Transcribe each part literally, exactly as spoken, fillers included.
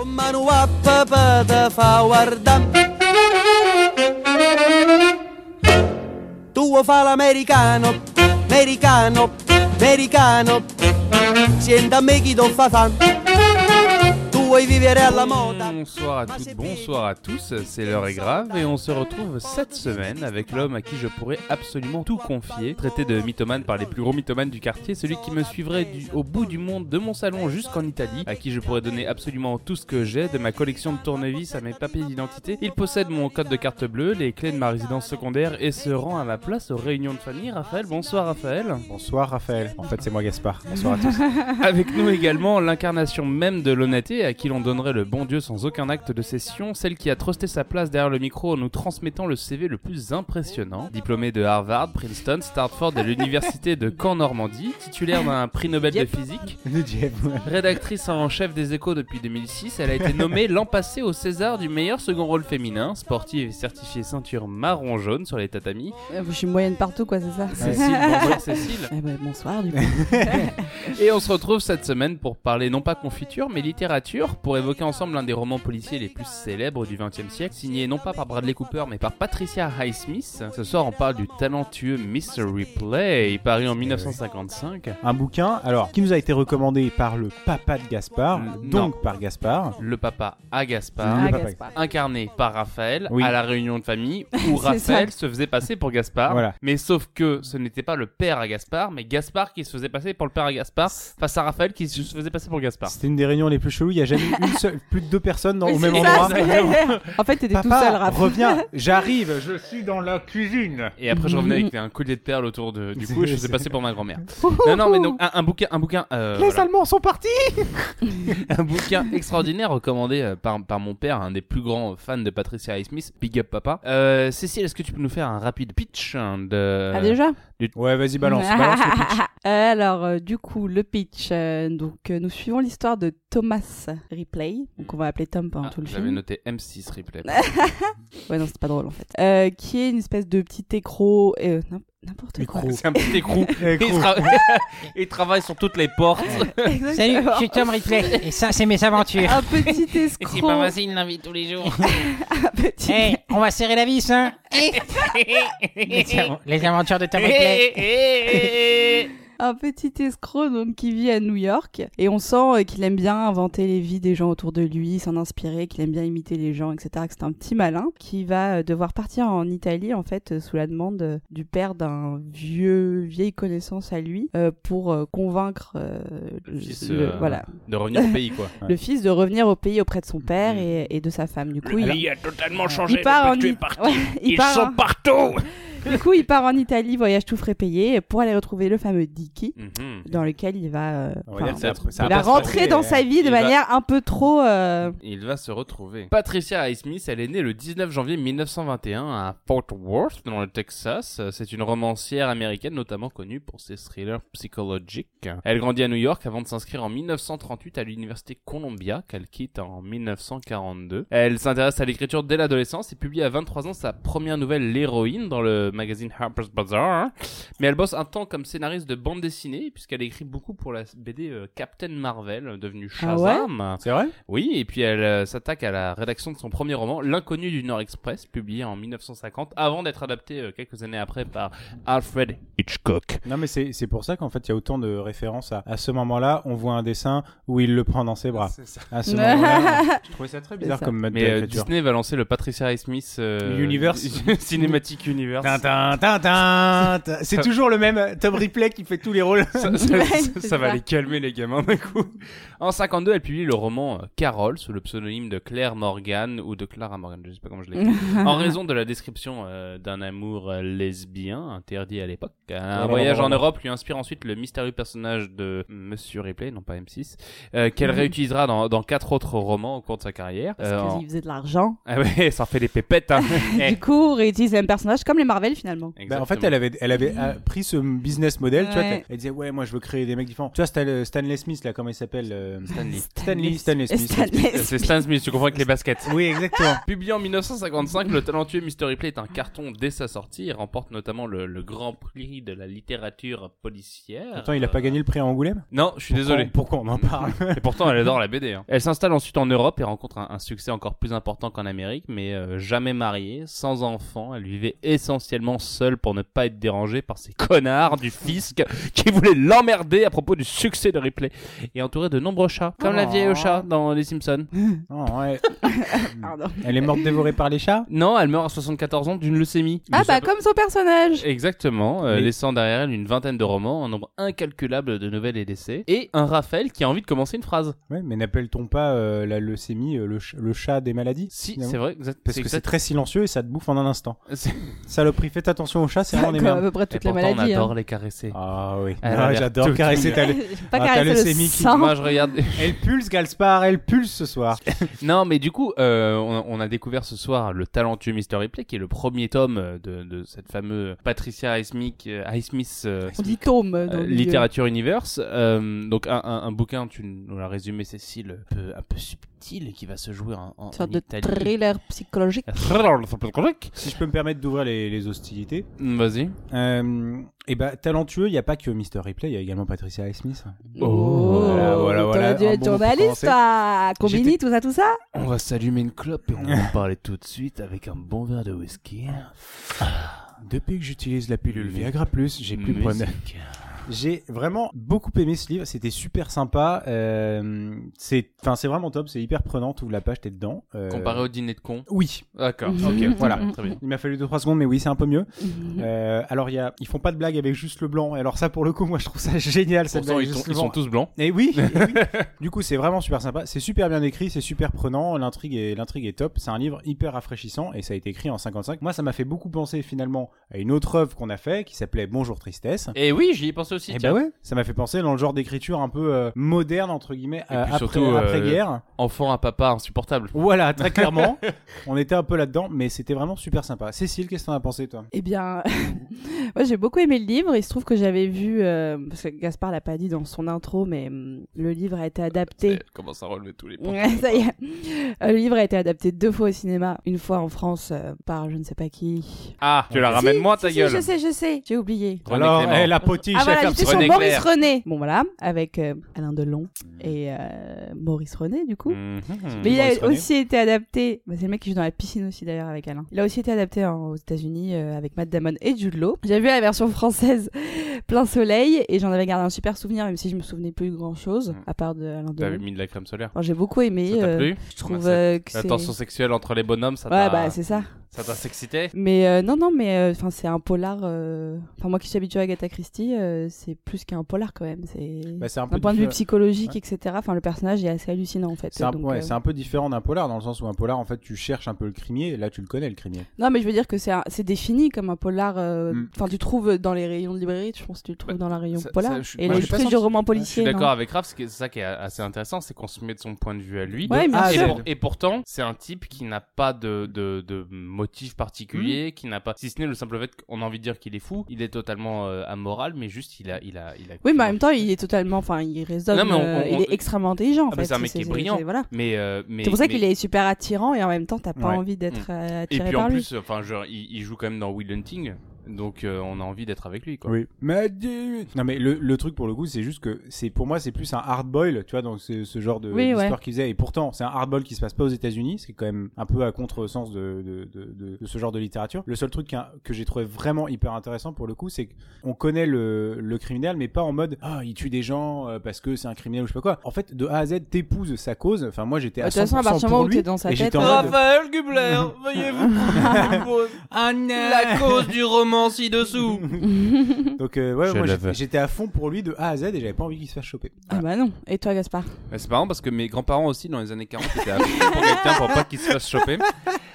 mano a papà te fa guardare. Tu fa l'americano, americano, americano. Siente a me chi do fa fan. Bonsoir à toutes, bonsoir à tous, c'est l'heure est grave et on se retrouve cette semaine avec l'homme à qui je pourrais absolument tout confier, traité de mythomane par les plus gros mythomanes du quartier, celui qui me suivrait du, au bout du monde de mon salon jusqu'en Italie, à qui je pourrais donner absolument tout ce que j'ai, de ma collection de tournevis à mes papiers d'identité. Il possède mon code de carte bleue, les clés de ma résidence secondaire et se rend à ma place aux réunions de famille. Raphaël, bonsoir Raphaël. Bonsoir Raphaël, en fait c'est moi Gaspard, bonsoir à tous. Avec nous également l'incarnation même de l'honnêteté à qui l'on donnerait le bon Dieu sans aucun acte de cession, celle qui a trusté sa place derrière le micro en nous transmettant le C V le plus impressionnant. Diplômée de Harvard, Princeton, Stanford et l'université de Caen-Normandie, titulaire d'un prix Nobel yep. de physique, yep. rédactrice en chef des Échos depuis deux mille six, elle a été nommée l'an passé au César du meilleur second rôle féminin, sportive et certifiée ceinture marron-jaune sur les tatamis. Euh, je suis moyenne partout quoi, c'est ça. Cécile, bonsoir Cécile. Eh ben, bonsoir du coup. Et on se retrouve cette semaine pour parler non pas confiture mais littérature, pour évoquer ensemble l'un des romans policiers les plus célèbres du vingtième siècle, signé non pas par Bradley Cooper mais par Patricia Highsmith. Ce soir on parle du talentueux mister Ripley, paru en dix-neuf cent cinquante-cinq. Un bouquin, alors, qui nous a été recommandé par le papa de Gaspard, le, donc non. par Gaspard. Le papa à Gaspard, à papa Gaspard. Incarné par Raphaël, oui. à la réunion de famille, où Raphaël se faisait passer pour Gaspard. Voilà. Mais sauf que ce n'était pas le père à Gaspard, mais Gaspard qui se faisait passer pour le père à Gaspard, face à Raphaël qui se faisait passer pour Gaspard. C'était une des réunions les plus cheloues, il n'y a jamais eu une seule, plus de deux personnes dans, oui, au même ça, endroit. En fait, t'étais Papa, tout seul, Raphaël. reviens, j'arrive, je suis dans la cuisine. Et après, je revenais avec un collier de perles autour de, du cou et je faisais passer pour ma grand-mère. non, non, mais donc, un, un bouquin, un bouquin, euh, Les voilà. Allemands sont partis. Un bouquin extraordinaire recommandé euh, par, par mon père, un des plus grands fans de Patricia Highsmith. Big up, papa. Euh, Cécile, est-ce que tu peux nous faire un rapide pitch hein, de... Ah, déjà du... Ouais, vas-y, balance, balance le pitch. Euh, alors, euh, du coup, le pitch. Euh, donc, euh, nous suivons l'histoire de Thomas Ripley. Donc, on va l'appeler Tom pendant ah, tout le j'avais film. J'avais noté M six Ripley. Ouais, non, c'est pas drôle en fait. Euh, qui est une espèce de petit écro. Euh, N'importe quoi. C'est un petit écrou. il, tra- il travaille sur toutes les portes. Salut, je suis Tom Ripley et ça, c'est mes aventures. Un petit escroc. C'est pas facile la vie tous les jours. Un petit. Hey, on va serrer la vis, hein. les, les aventures de Tom Ripley. Un petit escroc donc qui vit à New York et on sent euh, qu'il aime bien inventer les vies des gens autour de lui, s'en inspirer, qu'il aime bien imiter les gens, et cetera. Que c'est un petit malin qui va euh, devoir partir en Italie en fait euh, sous la demande euh, du père d'un vieux vieille connaissance à lui euh, pour euh, convaincre euh, le fils le, euh, voilà de revenir au pays quoi. le fils de revenir au pays auprès de son père mmh. et, et de sa femme. Du coup, le il pays a totalement changé. Il part depuis en que tu es parti. Ouais, il Ils part sont en... partout. Du coup, il part en Italie, voyage tout frais payé, pour aller retrouver le fameux Dicky, mm-hmm. dans lequel il va, euh, va, ça, ça il va rentrer dans sa vie de manière va... un peu trop... Euh... Il va se retrouver. Patricia Highsmith, elle est née le dix-neuf janvier mille neuf cent vingt et un à Fort Worth, dans le Texas. C'est une romancière américaine, notamment connue pour ses thrillers psychologiques. Elle grandit à New York avant de s'inscrire en mille neuf cent trente-huit à l'université Columbia, qu'elle quitte en mille neuf cent quarante-deux. Elle s'intéresse à l'écriture dès l'adolescence et publie à vingt-trois ans sa première nouvelle, L'Héroïne, dans le magazine Harper's Bazaar, mais elle bosse un temps comme scénariste de bande dessinée puisqu'elle écrit beaucoup pour la B D euh, Captain Marvel, devenue Shazam. Ah ouais c'est vrai ? Oui, et puis elle euh, s'attaque à la rédaction de son premier roman, L'Inconnu du Nord Express, publié en mille neuf cent cinquante, avant d'être adapté euh, quelques années après par Alfred Hitchcock. Non mais c'est, c'est pour ça qu'en fait il y a autant de références à, à ce moment-là, on voit un dessin où il le prend dans ses bras. C'est ça. À ce moment-là, je trouvais ça très bizarre comme mode mais euh, d'écriture. Disney va lancer le Patricia Highsmith euh, Universe Cinematic Universe. Tintin, tintin, tintin. C'est toujours le même Tom Ripley qui fait tous les rôles. Ça, ça, ça, ça va les calmer les gamins d'un coup. En cinquante-deux, elle publie le roman Carole sous le pseudonyme de Claire Morgan ou de Clara Morgan, je sais pas comment je l'ai écrit. En raison de la description euh, d'un amour euh, lesbien interdit à l'époque. Un oh, voyage oh, oh, en Europe lui inspire ensuite le mystérieux personnage de Monsieur Ripley, non pas M six, euh, qu'elle mmh. réutilisera dans, dans quatre autres romans au cours de sa carrière. Parce euh, qu'il en... faisait de l'argent. Ah ouais, ça en fait des pépettes. Hein. Du coup, on réutilise le même personnage comme les Marvel. Marvel finalement. Bah, en fait, elle avait, elle avait euh, pris ce business model, ouais. tu vois, elle, elle disait ouais, moi je veux créer des mecs différents. Tu vois, Stan, Stanley Smith là, comment il s'appelle euh... Stanley. Stanley, Stanley Smith. Stanley C'est Stan Smith, tu comprends avec les baskets. Oui, exactement. Publié en dix-neuf cent cinquante-cinq, le talentueux mister Ripley est un carton dès sa sortie. Il remporte notamment le, le Grand Prix de la littérature policière. Pourtant, il a pas gagné le prix à Angoulême. Non, je suis pourquoi, désolé. Pourquoi on en parle? Et pourtant, elle adore la B D. Hein. Elle s'installe ensuite en Europe et rencontre un, un succès encore plus important qu'en Amérique, mais euh, jamais mariée, sans enfant. Elle vivait essentiellement seule pour ne pas être dérangée par ces connards du fisc qui voulaient l'emmerder à propos du succès de Ripley. Et entourée de nombreux chats, comme oh. la vieille au chat dans Les Simpsons. Oh, ouais. Elle est morte dévorée par les chats? Non, elle meurt à soixante-quatorze ans d'une leucémie. Ah bah comme son personnage. Exactement, euh, oui. laissant derrière elle une vingtaine de romans, un nombre incalculable de nouvelles et d'essais, et un Raphaël qui a envie de commencer une phrase. Ouais, mais n'appelle-t-on pas euh, la leucémie euh, le, ch- le chat des maladies? Si, finalement. C'est vrai, exact. Parce c'est que exact. c'est très silencieux et ça te bouffe en un instant. C'est... Saloperie, faites attention aux chats, c'est vraiment des merdes. merdes. À peu près toutes et les pourtant, maladies. on adore hein. les caresser. Ah oui, ah, j'adore caresser ta, le... pas ah, caresser ta leucémie le qui... sang. Moi, je regarde... Elle pulse, Galspar, elle pulse ce soir. Non, mais du coup, euh, on, on a découvert ce soir le talentueux mister Ripley, qui est le premier tome de, de cette fameuse Patricia Highsmith, euh, Highsmith euh, on dit tome dans euh, Literature Universe. Euh, donc un, un, un bouquin, tu nous l'as résumé, Cécile, un peu, un peu subtil, qui va se jouer en, en, sorte en de Italie. thriller psychologique. Si je peux me permettre d'ouvrir les, les hostilités. Vas-y. Euh, et bah talentueux, il y a pas que mister Ripley, il y a également Patricia Highsmith. Oh, voilà, voilà, voilà. T'aurais dû être bon journaliste, toi. Combini, J'étais... tout ça, tout ça. On va s'allumer une clope et on va en parler tout de suite avec un bon verre de whisky. Depuis que j'utilise la pilule Viagra Plus, j'ai plus de problème. J'ai vraiment beaucoup aimé ce livre, c'était super sympa. Euh, c'est, enfin, c'est vraiment top, c'est hyper prenant. Tu ouvres la page, t'es dedans. Euh... Comparé au dîner de con. Oui. D'accord. Ok. Voilà. Très bien. Il m'a fallu deux trois secondes, mais oui, c'est un peu mieux. euh, alors, il y a, ils font pas de blagues avec juste le blanc. Alors ça, pour le coup, moi, je trouve ça génial. Cette Pourtant, ils, sont, ils sont tous blancs. Et oui. Et oui. Du coup, c'est vraiment super sympa. C'est super bien écrit, c'est super prenant. L'intrigue est, l'intrigue est top. C'est un livre hyper rafraîchissant et ça a été écrit en cinquante-cinq. Moi, ça m'a fait beaucoup penser finalement à une autre œuvre qu'on a fait qui s'appelait Bonjour Tristesse. Et oui, j'y ai pensé aussi. Et bah ouais. Ça m'a fait penser dans le genre d'écriture un peu euh, moderne entre guillemets euh, après, surtout, après euh, guerre. Enfant à papa insupportable. Voilà, très clairement. On était un peu là-dedans, mais c'était vraiment super sympa. Cécile, qu'est-ce que t'en as pensé toi? Eh bien, moi j'ai beaucoup aimé le livre. Il se trouve que j'avais vu, euh, parce que Gaspard l'a pas dit dans son intro, mais hum, le livre a été adapté. Ça commence à relever tous les points. Ouais, ça y est. Euh, le livre a été adapté deux fois au cinéma, une fois en France euh, par je ne sais pas qui. Ah, tu la ramènes si, moi ta si, gueule. Si, je sais, je sais. J'ai oublié. René Alors, Clément. eh, la potiche, Ah voilà, elle j'étais fait sur René Maurice Clair. René. Bon voilà, avec euh, Alain Delon et euh, Maurice René du coup. Mmh. Mais il Maurice a René. aussi été adapté. Bah, c'est le mec qui joue dans la piscine aussi d'ailleurs avec Alain. Il a aussi été adapté en, aux États-Unis euh, avec Matt Damon et Jude Law. J'ai vu la version française Plein Soleil et j'en avais gardé un super souvenir, même si je me souvenais plus grand chose à part de Alain T'avais Delon. mis de la crème solaire. Alors, j'ai beaucoup aimé. Ça t'a euh, plu? Je trouve Ouais, euh, que La c'est. tension sexuelle entre les bonhommes, ça Ouais t'a... bah c'est ça. Ça t'a s'excité? Mais euh, non non mais enfin euh, c'est un polar. Enfin euh... moi qui suis habituée à Agatha Christie, euh, c'est plus qu'un polar quand même. C'est. Bah, c'est un peu D'un point de vue diffé- psychologique, Ouais. et cetera. Enfin le personnage est assez hallucinant en fait. C'est un, Donc, ouais, euh, c'est un peu différent d'un polar dans le sens où un polar en fait tu cherches un peu le crimier et là tu le connais le crimier. Non mais je veux dire que c'est un... c'est défini comme un polar. euh, Mm. Enfin tu trouves dans les rayons de librairie, je pense que tu le trouves Bah, dans la rayon ça- polar. ça, je suis- Et moi, les j'ai pas trucs senti- du roman Ouais, Je policier. suis d'accord non. avec Raph, c'est ça qui est assez intéressant, c'est qu'on se met de son point de vue à lui. Ouais, bien Ah, Et, sûr. pour- et pourtant, c'est un type qui n'a pas de, de, de motif particulier, qui n'a pas, si ce n'est le simple fait qu'on a envie de dire qu'il est fou, il est totalement euh, amoral, mais juste il a, il a, il a. Oui mais en même temps il est totalement. Enfin il raisonne. Non, mais on- euh, on- il est extrêmement intelligent en Ah, bah, fait. c'est un mec qui est brillant. Voilà. Mais, euh, mais C'est pour ça mais- qu'il est super attirant et en même temps t'as pas Ouais. envie d'être euh, Et attiré puis par en lui. plus, enfin, genre, il, il joue quand même dans Will Hunting, donc euh, on a envie d'être avec lui, quoi. Oui. Mais non mais le, le truc pour le coup c'est juste que c'est pour moi c'est plus un hard boil tu vois donc c'est ce genre de Oui, d'histoire ouais. qu'il faisait et pourtant c'est un hard boil qui se passe pas aux États-Unis, c'est quand même un peu à contresens de de, de, de de ce genre de littérature. Le seul truc qu'un- que j'ai trouvé vraiment hyper intéressant pour le coup c'est qu'on connaît le le criminel mais pas en mode ah il tue des gens euh, parce que c'est un criminel ou je sais pas quoi. En fait de A à Z t'épouses sa cause. Enfin moi j'étais Bah, à De toute façon, à cent pour partir cent du moment pour où lui t'es dans sa et tête, j'étais en euh, mode Raphaël Gubler, veuillez vous ah non la cause du roman ci-dessous. donc euh, ouais Je moi le j'étais, veux. j'étais à fond pour lui de A à Z et j'avais pas envie qu'il se fasse choper. Ah bah non. Et toi Gaspard? Mais c'est marrant parce que mes grands-parents aussi dans les années quarante étaient à fond pour quelqu'un pour pas qu'il se fasse choper.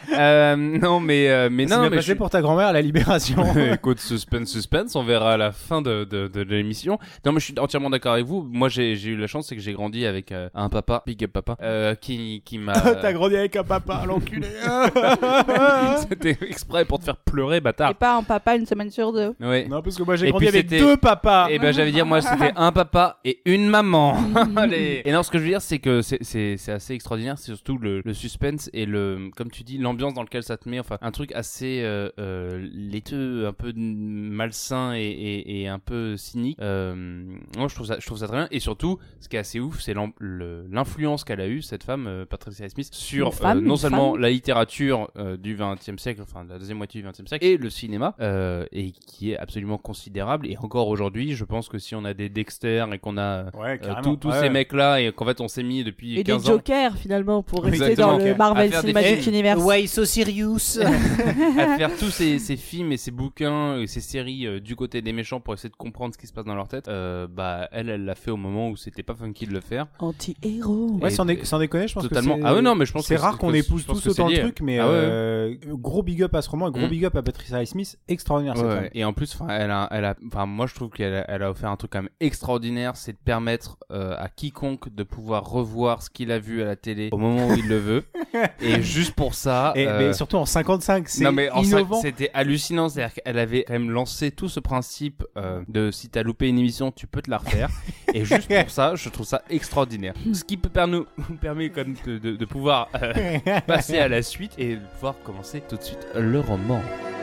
euh, non, mais euh, mais C'est non, bien mais passé je... pour ta grand-mère à la Libération. Écoute, suspense, suspense, on verra à la fin de, de, de l'émission. Non, mais je suis entièrement d'accord avec vous. Moi, j'ai, j'ai eu la chance, c'est que j'ai grandi avec euh, un papa, big up papa, euh, qui, qui m'a... T'as grandi avec un papa, l'enculé. C'était exprès pour te faire pleurer, Et bâtard. pas un papa une semaine sur deux. Ouais. Non, parce que moi j'ai Et grandi puis avec c'était- deux papas. Et ben j'allais dire moi c'était un papa et une maman. Allez. Et non, ce que je veux dire c'est que c'est c'est c'est assez extraordinaire, c'est surtout le, le suspense et le comme tu dis l'ambiance dans lequel ça te met, enfin un truc assez euh, euh, laiteux, un peu malsain et, et, et un peu cynique. Euh, moi je trouve ça je trouve ça très bien et surtout ce qui est assez ouf c'est l'am- le- l'influence qu'elle a eue cette femme euh, Patricia Highsmith sur Une femme, euh, non une seulement femme. la littérature euh, du vingtième siècle, enfin de la deuxième moitié du vingtième siècle et le cinéma euh, et qui est absolument considérable et encore aujourd'hui je pense que si on a des Dexter et qu'on a Ouais, euh, carrément. tous tous Ouais. ces mecs là et qu'en fait on s'est mis depuis Et des quinze ans jokers finalement pour rester Exactement. dans le À Marvel faire des Cinematic films. Universe. Why so serious? à faire tous ces, ces films et ces bouquins et ces séries euh, du côté des méchants pour essayer de comprendre ce qui se passe dans leur tête, euh, bah elle elle l'a fait au moment où c'était pas funky de le faire. Anti-héros. Ouais, Et- sans, dé- sans déconner, je pense Totalement. que c'est... Ah ouais, non, mais je pense c'est que rare c'est- qu'on que- épouse je pense tous que c'est autant le lié. truc, mais Ah ouais. euh, gros big up à ce roman, gros Mm. big up à Patricia Highsmith, extraordinaire cette Ouais, femme. ouais. Et en plus, enfin, elle a, elle a, enfin, moi je trouve qu'elle a, elle a offert un truc quand même extraordinaire, c'est de permettre euh, à quiconque de pouvoir revoir ce qu'il a vu à la télé au moment où il le veut. Et juste pour ça. Et, euh, mais surtout en cinquante-cinq, c'est non mais en cinq, innovant. c'était hallucinant, c'est-à-dire qu'elle avait quand même lancé tout ce principe euh, de si t'as loupé une émission, tu peux te la refaire. Et juste pour ça, je trouve ça extraordinaire. Ce qui peut per- nous permet quand même de, de, de pouvoir euh, passer à la suite et de pouvoir commencer tout de suite le roman.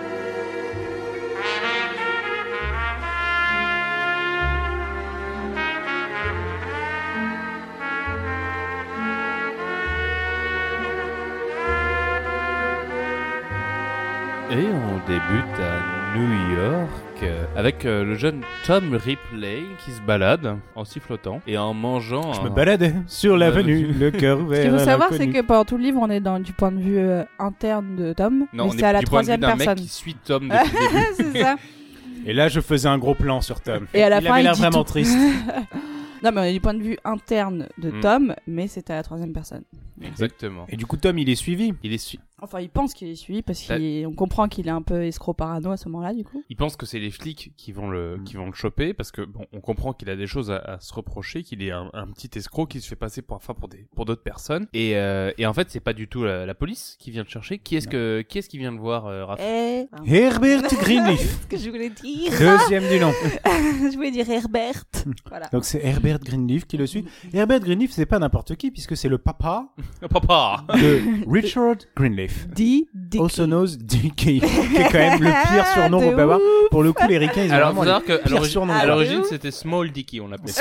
Et on débute à New York euh, avec euh, le jeune Tom Ripley qui se balade en sifflotant et en mangeant. Je un- me baladais sur l'avenue, le cœur ouvert. Ce qu'il faut à savoir, c'est l'inconnu. que pendant tout le livre, on est dans, du point de vue euh, interne de Tom, Non, mais on c'est est à la du point de vue troisième d'un personne. mec qui suit Tom depuis le début. C'est ça. Et là, je faisais un gros plan sur Tom. Et à la il fin, avait il l'air dit vraiment tout. triste. Non, mais on est du point de vue interne de Mm. Tom, mais c'est à la troisième personne. Exactement. Et du coup, Tom, il est suivi. Il est su- Enfin, il pense qu'il est suivi parce Ça- qu'on comprend qu'il est un peu escroc parano à ce moment-là, du coup. Il pense que c'est les flics qui vont le, Mm. qui vont le choper parce que bon, on comprend qu'il a des choses à, à se reprocher, qu'il est un, un petit escroc qui se fait passer pour, enfin, pour des, pour d'autres personnes. Et, euh, et en fait, c'est pas du tout la, la police qui vient le chercher. Qui est-ce que, qui est-ce qui vient le voir, euh, Raph Eh, Herbert Greenleaf. ce que je voulais dire. Deuxième du nom. Je voulais dire Herbert. Voilà. Donc c'est Herbert Greenleaf qui le suit. Herbert Greenleaf, c'est pas n'importe qui, puisque c'est le papa Papa. de Richard Greenleaf. Di, Dicky. Also known as Dicky, qui est quand même le pire surnom De qu'on peut avoir. ouf. Pour le coup, les ricains, ils ont Alors, faut vraiment savoir que à pire l'origine, surnom. à Ah, l'origine, de ouf. c'était Small Dicky, on l'appelait.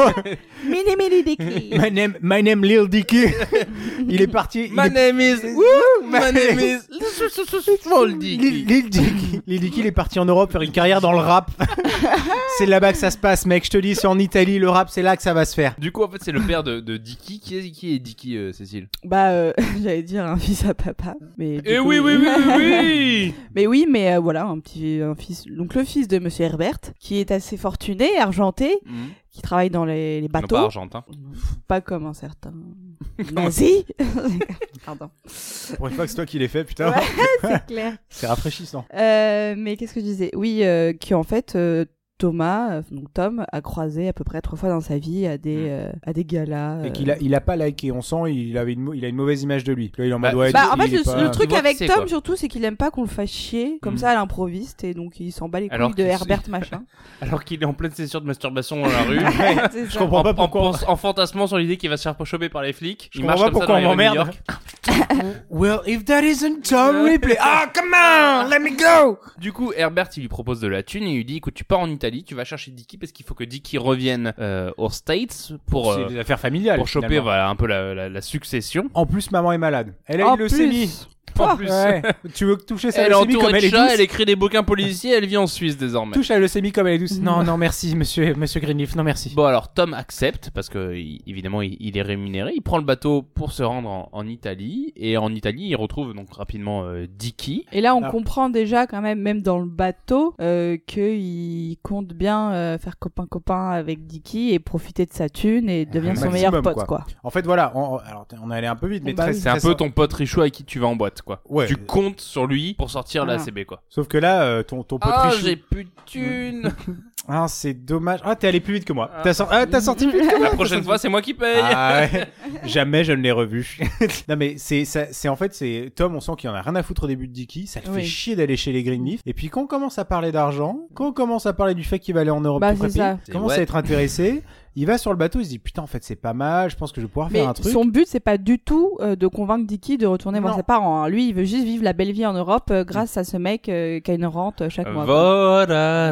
Mini Mini Dicky. My name, my name Lil Dicky. Il est parti. My il est- name is. Woo, my name is. Small Lil, Dicky. Lil Dicky. Lil Dicky, il est parti en Europe faire une carrière dans le rap. C'est là-bas que ça se passe, mec. Je te dis, c'est en Italie, le rap, c'est là que ça va se faire. Du coup, en fait, c'est le père de, de Dicky. Qui est, qui est Dicky, euh, Cécile Bah, euh, j'allais dire un fils à papa. Mais du Eh coup, oui, oui, oui, oui, oui. Mais oui, mais euh, voilà, un petit un fils. Donc le fils de Monsieur Herbert, qui est assez fortuné, argenté, Mhm. qui travaille dans les, les Non, bateaux. pas argentin. Pas comme un certain nazi. Pardon. Pour une fois que c'est toi qui l'ai fait, putain. Ouais, c'est clair. C'est rafraîchissant. Euh, mais qu'est-ce que je disais? Oui, euh, qui en fait, euh, Thomas, euh, donc Tom, a croisé à peu près trois fois dans sa vie à des, Mm. euh, à des galas. Et euh. qu'il a, il a pas liké. On sent, il avait une, mau- il a une mauvaise image de lui. Là, il est en mode, Bah, ouais, Bah, il- en fait, il est le, pas- le truc Tu vois avec qui c'est, Tom, quoi. surtout, c'est qu'il aime pas qu'on le fasse chier comme Mm. ça à l'improviste, et donc il s'en bat les couilles Alors de qu'il- Herbert machin. Alors qu'il est en pleine session de masturbation dans la rue. C'est Je ça. comprends pas en, pourquoi. En, pense- en fantasmant sur l'idée qu'il va se faire choper par les flics. Je il comprends marche pas comme ça pourquoi dans les on rues de New m'emmerde. York. Well, if that isn't Tom Ripley. Ah, come on, let me go. Du coup, Herbert, il lui propose de la thune et il lui dit, écoute, tu pars en Italie, tu vas chercher Dicky parce qu'il faut que Dicky revienne euh, aux States pour, C'est euh, des affaires familiales. pour choper finalement. voilà, un peu la, la, la succession. En plus, maman est malade. Elle a En une leucémie. plus. En Oh, plus, Ouais. Tu veux toucher sa elle est leucémie comme entourée elle de est chats, douce. elle écrit des bouquins policiers, elle vit en Suisse désormais. Touche la leucémie comme elle est douce. Mhm. Non, non, merci, monsieur, monsieur Greenleaf. Non, merci. Bon alors Tom accepte parce que il- évidemment il, il est rémunéré, il prend le bateau pour se rendre en, en Italie et en Italie il retrouve donc rapidement euh, Dicky. Et là, on Ah. comprend déjà quand même, même dans le bateau, euh, qu'il compte bien euh, faire copain-copain avec Dicky et profiter de sa thune et devenir son maximum, meilleur pote, quoi. quoi. En fait, voilà. On, alors, on est allé un peu vite, mais Bah très, oui. C'est un très peu ton pote Richaud avec qui tu vas en boîte. quoi. Ouais. Tu comptes sur lui pour sortir Ah. la A C B, quoi. Sauf que là, euh, ton, ton pote Ah, Richou- j'ai plus de thunes. Ah, c'est dommage. Ah, t'es allé plus vite que moi. T'as, sor- ah, t'as sorti plus vite que moi. La prochaine fois, c'est moi qui paye. Ah ouais. Jamais je ne l'ai revu. Non mais c'est ça, c'est en fait c'est Tom, on sent qu'il en a rien à foutre au début de Dicky, ça le Oui. fait chier d'aller chez les Greenleaf. Et puis quand on commence à parler d'argent, quand on commence à parler du fait qu'il va aller en Europe Bah, tout c'est prépi, ça. il commence C'est à être intéressé. Il va sur le bateau, il se dit putain en fait c'est pas mal, je pense que je vais pouvoir Mais faire un truc. son but, c'est pas du tout euh, de convaincre Dicky de retourner voir Non. ses parents. hein. Lui, il veut juste vivre la belle vie en Europe euh, grâce à ce mec euh, qui a une rente euh, chaque mois. quoi. Volare.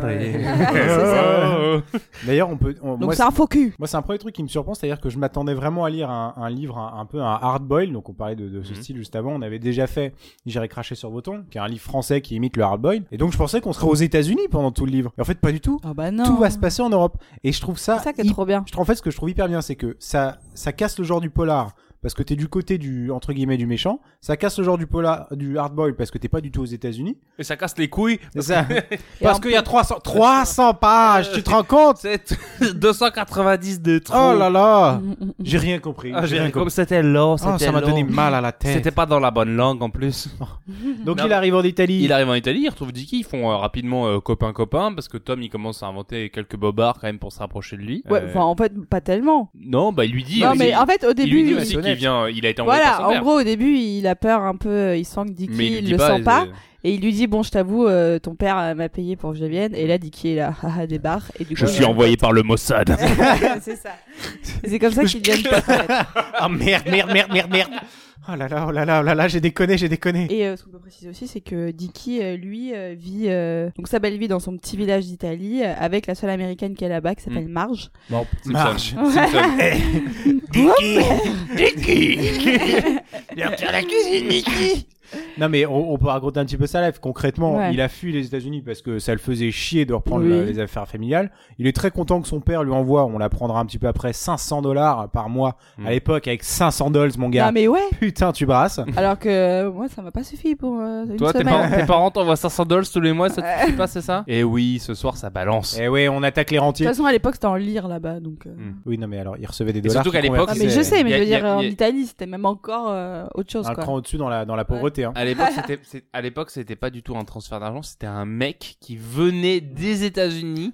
D'ailleurs on peut. on- Donc moi, c'est un faux cul. Moi, c'est un premier truc qui me surprend, c'est-à-dire que je m'attendais vraiment à lire un, un livre un, un peu un hard-boil. Donc, on parlait de, de ce Mhm. style juste avant. On avait déjà fait J'irai cracher sur vos tons, qui est un livre français qui imite le hard-boil. Et donc, je pensais qu'on serait aux États-Unis pendant tout le livre. Et en fait, pas du tout. Ah bah non. Tout va se passer en Europe. Et je trouve ça. C'est ça qui est hyp- trop bien. Je trouve en fait ce que je trouve hyper bien, c'est que ça, ça casse le genre du polar. Parce que t'es du côté du, entre guillemets, du méchant. Ça casse le genre du polar, du hard-boil parce que t'es pas du tout aux États-Unis. Et ça casse les couilles. C'est ça. Et Parce en qu'il y a trois cents, trois cents pages, tu te rends compte? C'est deux cent quatre-vingt-dix de trop. Oh là là. Mm, mm, mm. J'ai rien compris. Ah, J'ai rien j'ai comme compris. c'était long, Oh, c'était ça m'a long. donné mal à la tête. C'était pas dans la bonne langue en plus. Donc Non, il arrive en Italie. Il arrive en Italie, il retrouve Dicky, ils font euh, rapidement euh, copain-copain parce que Tom il commence à inventer quelques bobards quand même pour se rapprocher de lui. Ouais, Euh, enfin en fait pas tellement. non, bah il lui dit. Non aussi- mais en fait au il lui dit début, aussi il- qu'il vient, il a été envoyé par voilà, son en père. gros au début il a peur un peu, euh, il sent que Dicky mais il lui il dit le pas, sent pas euh, et il lui dit bon je t'avoue euh, ton père euh, m'a payé pour que je vienne et là Dicky est là haha des barres et du coup Je suis euh, envoyé par le Mossad. c'est ça. Et c'est comme ça qu'ils deviennent potes, en fait. Ah merde, merde, merde, merde, merde. Oh là là, oh là là, oh là là, j'ai déconné, j'ai déconné. Et euh, ce qu'on peut préciser aussi, c'est que Dicky, euh, lui, euh, vit euh, donc sa belle vie dans son petit village d'Italie euh, avec la seule américaine qui est là-bas, qui s'appelle Marge. Bon, Marge. Dicky, Dicky. Viens faire la cuisine, Dicky. Non mais on, on peut raconter un petit peu sa life. Concrètement, Ouais. il a fui les États-Unis parce que ça le faisait chier de reprendre Oui. la- les affaires familiales. Il est très content que son père lui envoie, on l'apprendra un petit peu après, cinq cents dollars par mois. Mm. À l'époque, avec cinq cents dollars, mon gars. Non mais ouais. Putain, tu brasses. Alors que euh, moi, ça m'a pas suffi pour euh, une Toi, tes, semaine. parents- tes parents t'envoient cinq cents dollars tous les mois, ça te suffit pas, c'est ça? Et oui, ce soir ça balance. Eh ouais, on attaque les De rentiers. toute façon, à l'époque, c'était en lire là-bas, donc. euh. Mm. Oui, non mais alors, il recevait des Et dollars. surtout qui qu'à l'époque, Ah, mais convertissaient je sais, mais Y a- je veux y a- dire, en y a- Italie, c'était même encore euh, autre chose, un quoi. cran au-dessus dans la, dans la pauvreté. Hein. À l'époque, c'était, c'est- à l'époque, c'était pas du tout un transfert d'argent, c'était un mec qui venait des États-Unis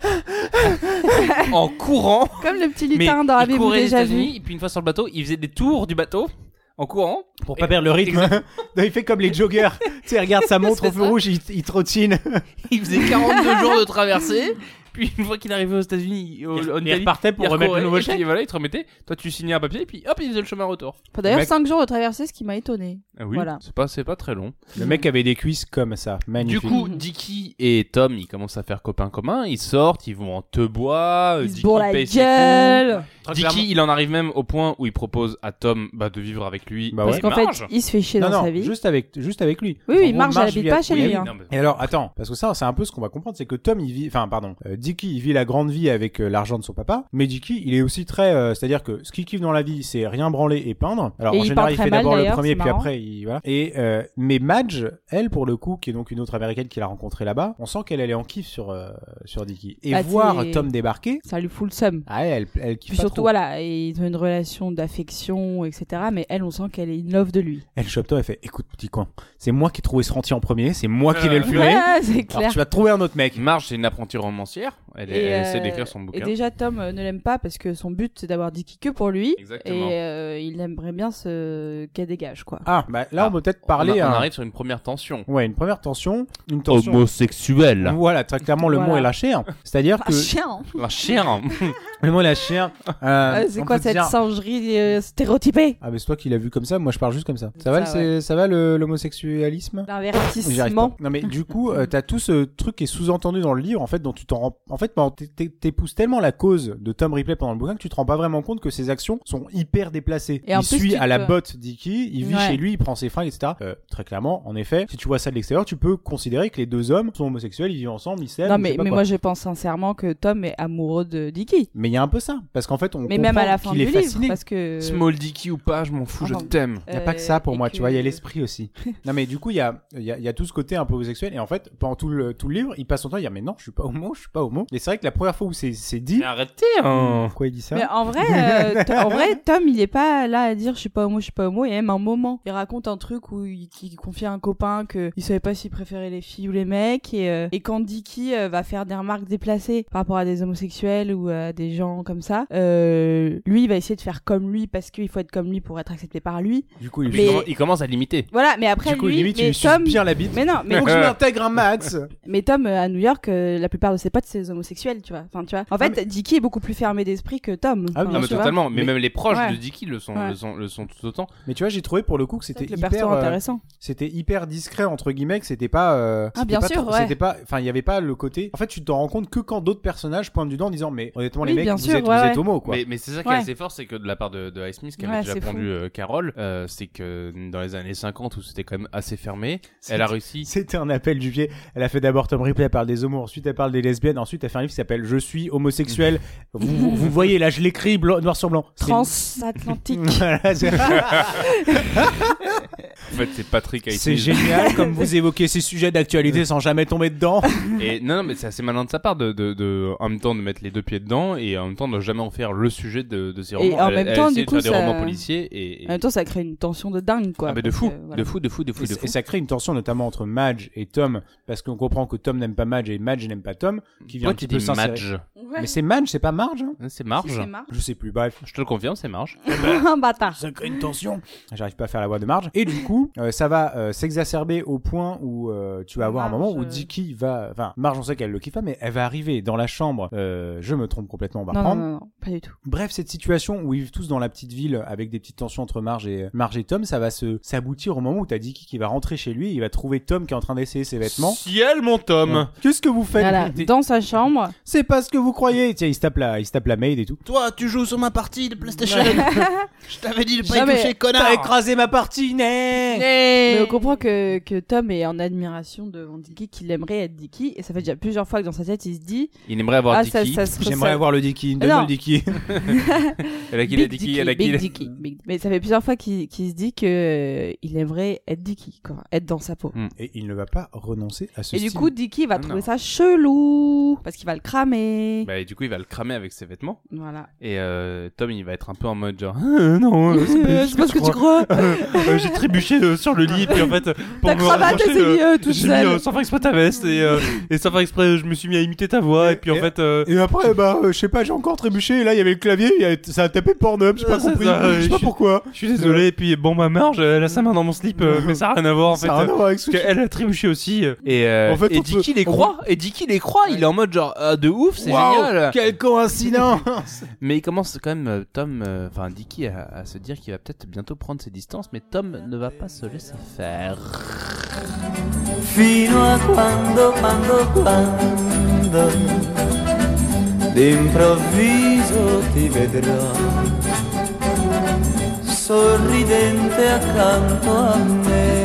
en courant. Comme le petit Mais lutin dans il Avez-vous courait des déjà États-Unis, vu? et puis une fois sur le bateau, il faisait des tours du bateau en courant. Pour pas perdre le rythme. Non, il fait comme les joggers. tu sais, il regarde sa montre au C'est feu ça. rouge, il, il trottine. Il faisait quarante-deux jours de traversée. Puis une fois qu'il arrivait aux États-Unis, au, en Il Italie, repartait pour il remettre le recourait, nouveau et puis chèque. voilà, il te remettait. Toi, tu signais un papier, et puis hop, il faisait le chemin retour. Enfin, D'ailleurs, mec- cinq jours de traversée, ce qui m'a étonné. Ah oui, Voilà. c'est pas, c'est pas très long. Le mec avait des cuisses comme ça. Magnifique. Du coup, Dicky et Tom, ils commencent à faire copain commun. Ils sortent, ils vont en te bois. Ils se Dicky bourrent la paye ses gueule. coups. Dicky, il en arrive même au point où il propose à Tom bah, de vivre avec lui. Bah Parce ouais. qu'en fait, Marge. il se fait chier non, dans non, sa vie. juste avec, juste avec lui. Oui, En oui, gros, Marge, elle habite vit pas à- chez oui, lui, oui. hein. Non, mais- Et alors, attends, parce que ça, c'est un peu ce qu'on va comprendre, c'est que Tom, il vit, enfin, pardon, euh, Dicky, il vit la grande vie avec euh, l'argent de son papa, mais Dicky, il est aussi très, euh, c'est-à-dire que ce qu'il kiffe dans la vie, c'est rien branler et peindre. Alors, Et en il général, peint il très fait mal, d'abord le d'ailleurs, premier, c'est puis marrant. après, il, voilà. Et, euh, mais Madge, elle, pour le coup, qui est donc une autre américaine qu'il a rencontrée là-bas, on sent qu'elle, elle est en kiff sur, euh, sur Dicky. Et Bah, voir c'est- Tom débarquer, Ça lui fout le seum. ah, elle, elle kiffe Puis pas surtout, trop. voilà, et ils ont une relation d'affection, et cetera. Mais elle, on sent qu'elle est in love de lui. Elle chope Tom, elle fait, écoute, petit coin, c'est moi qui ai trouvé ce rentier en premier, c'est moi qui vais le Euh, fumer. Ouais, c'est Alors, clair. tu vas trouver un autre mec. Marge, c'est une apprentie romancière. Elle, Et, elle euh, essaie d'écrire son Et bouquin. déjà, Tom euh, ne l'aime pas parce que son but, c'est d'avoir Dicky que pour lui. Exactement. Et euh, il aimerait bien ce qu'elle dégage, quoi. Ah, bah là, Ah, on peut peut-être on, parler. a- on hein. arrive sur une première tension. Ouais, une première tension, une tension. Homosexuel. Voilà, très clairement, le Voilà. mot est lâché. hein. C'est-à-dire Ah, que chien. Un chien. le mot est lâché. hein. Euh, Euh, c'est on quoi peut cette dire- singerie euh, stéréotypée? Ah, mais c'est toi qui l'as vu comme ça. Moi, je parle juste comme ça. Ça Ça, va, le- ouais. c'est- ça va le- l'homosexualisme. J'y arrive pas. L'avertissement. Non, mais du coup, euh, t'as tout ce truc qui est sous-entendu dans le livre, en fait, dont tu t'en rends. En fait, bah, t'é- t'é- t'épouses tellement la cause de Tom Ripley pendant le bouquin que tu te rends pas vraiment compte que ses actions sont hyper déplacées. Et en il plus, suit tu à la peux- botte Dicky, il vit Ouais. chez lui, il prend ses fringues, et cetera. Euh, très clairement, en effet, si tu vois ça de l'extérieur, tu peux considérer que les deux hommes sont homosexuels, ils vivent ensemble, ils s'aiment. Non, je sais mais, pas mais quoi. moi, je pense sincèrement que Tom est amoureux de Dicky. Mais il y a un peu ça, parce qu'en fait, on Mais même à la comprend fin qu'il du est livre, fasciné. parce que... Small Dicky ou pas, je m'en fous, je Enfin, t'aime. Il n'y a pas que ça pour Euh, moi, et tu vois, il y a que- l'esprit aussi. Non, mais du coup, il y a, il y, a, il y a tout ce côté un peu homosexuel. Et en fait, pendant tout le, tout le livre, il passe son temps à dire, mais non, je suis pas homo, je suis pas homo. Et c'est vrai que la première fois où c'est, c'est dit. Mais arrêtez, hein. Pourquoi il dit ça? Mais en vrai, euh, to- en vrai, Tom, il est pas là à dire je suis pas homo, je suis pas homo. Il y a même un moment, il raconte raconte un truc où il, il confie à un copain que il savait pas s'il préférait les filles ou les mecs et, euh, et quand Dicky euh, va faire des remarques déplacées par rapport à des homosexuels ou à des gens comme ça, euh, lui il va essayer de faire comme lui parce qu'il faut être comme lui pour être accepté par lui. Du coup, il, Mais- Il, il commence à l'imiter. Voilà, mais après du coup, lui, limite, il mais lui suce Tom, bien la bite. mais non, mais Faut que je m'intègre un max. Mais Tom, euh, à New York, euh, la plupart de ses potes, c'est des homosexuels, tu vois. Enfin, tu vois. En fait, mais- Dicky est beaucoup plus fermé d'esprit que Tom. Ah oui, Enfin, Non mais tu vois. totalement, mais, Mais- même les proches Ouais. de Dicky le sont, Ouais. le sont, le sont tout autant. Mais tu vois, j'ai trouvé pour le coup que C'est c'était le hyper, perso euh, intéressant. c'était hyper discret entre guillemets, que c'était pas. euh, Ah, c'était bien pas sûr, trop- ouais. C'était pas. Enfin, il y avait pas le côté. En fait, tu t'en rends compte que quand d'autres personnages pointent du doigt en disant, mais honnêtement, les Oui, mecs, bien vous, sûr, êtes, ouais, vous êtes ouais. homo, quoi. Mais, mais c'est ça qui Ouais. est assez fort, c'est que de la part de, de Ice Smith, qui avait Ouais, déjà c'est pondu fou. euh, Carole, euh, c'est que dans les années cinquante où c'était quand même assez fermé, C'est- elle a réussi. C'était un appel du pied. Elle a fait d'abord Tom Ripley, elle parle des homos, ensuite elle parle des lesbiennes, ensuite elle fait un livre qui s'appelle Je suis homosexuel. vous, vous, vous voyez, là je l'écris blanc- noir sur blanc. C'est- Transatlantique. Voilà, c'est- En fait, c'est Patrick Ice C'est Smith. génial comme vous évoquez ces sujets d'actualité sans jamais tomber dedans. Et non, non, mais c'est assez malin de sa part de, de, de, en même temps de mettre les deux pieds dedans et en même temps de jamais en faire le sujet de, de ses romans. Et en Elle- même elle temps, essayait du de faire coup, des ça- romans policiers et, et... En même temps, ça crée une tension de dingue, quoi. ah, mais de parce fou, que, voilà. de fou, de fou, de fou, Et, de c- fou. et ça crée une tension notamment entre Madge et Tom parce qu'on comprend que Tom n'aime pas Madge et Madge n'aime pas Tom qui vient Pourquoi un petit tu peu dis s'insérer. Madge? Ouais. Mais c'est Madge, c'est pas Marge hein C'est Marge. Si, c'est Marge. Je sais plus, bref. Je te le confirme, c'est Marge. Un bâtard. Ça crée une tension. J'arrive pas à faire la voix de Marge. Et du coup, euh, ça va euh, s'exacerber au point où euh, tu vas avoir un Marge, moment où euh, Dicky va... Enfin, Marge, on sait qu'elle le kiffe pas, mais elle va arriver dans la chambre. Euh, je me trompe complètement, on va Non, non, reprendre. non, non, pas du tout. Bref, cette situation où ils vivent tous dans la petite ville avec des petites tensions entre Marge et, Marge et Tom, ça va se s'aboutir au moment où t'as Dicky qui va rentrer chez lui, il va trouver Tom qui est en train d'essayer ses vêtements. Ciel, mon Tom. Qu'est-ce que vous faites Voilà, T'es- dans sa chambre. C'est pas ce que vous croyez. Tiens, il se tape la, il se tape la maid et tout. Toi, tu joues sur ma partie de PlayStation. Je t'avais dit de pas y Jamais. toucher, connard. T'as écrasé ma partie, né. Mais on comprend que, que Tom est en admiration devant Dicky, qu'il aimerait être Dicky, et ça fait déjà plusieurs fois que dans sa tête il se dit Il aimerait avoir ah ça Dicky. ça se J'aimerais ça- avoir le Dicky. Donne-moi Non. le Dicky. Elle a qui la Big Dicky, elle a Big qui Dicky, Big- Mais ça fait plusieurs fois qu'il qu'il se dit que euh, il aimerait être Dicky, quoi, être dans sa peau. Et il ne va pas renoncer à ce Et du style. coup, Dicky va Ah, trouver non. ça chelou parce qu'il va le cramer. Bah, et du coup, il va le cramer avec ses vêtements. Voilà. Et euh, Tom, il va être un peu en mode genre Ah, non, euh, c'est pas, Euh, c'est pas ce que tu crois. Euh, j'ai trébuché euh, sur le lit, puis en fait, pour Ta me cravate, rapprocher, elle s'est euh, mise euh, toute j'ai mis seule. euh, sans faire exprès ta veste et, euh, et sans faire exprès, je me suis mis à imiter ta voix. Et puis en Et- fait, euh, Et après, bah, euh, je sais pas, j'ai encore trébuché. Et là, il y avait le clavier, il y a- ça a tapé Pornhub, j'ai Ah, pas c'est compris. ça, je sais je pas suis- pourquoi. je suis désolé. Et puis, bon, ma Marge, elle a sa main dans mon slip, euh, mais ça n'a rien à voir en fait. Ça a rien à voir avec ce Parce que qu'elle a trébuché aussi. Et, euh, En fait, et on Dicky peut- les on croit. Et Dicky les croit. Il est en mode genre ah, de ouf, c'est Waouh, génial. Quelle coïncidence. Mais il commence quand même, euh, Tom, euh, enfin Dicky, à, à se dire qu'il va peut-être bientôt prendre ses distances, mais Tom ne va pas se laisser faire. Fino a quando, quando, quando d'improvviso ti vedrò sorridente accanto a me.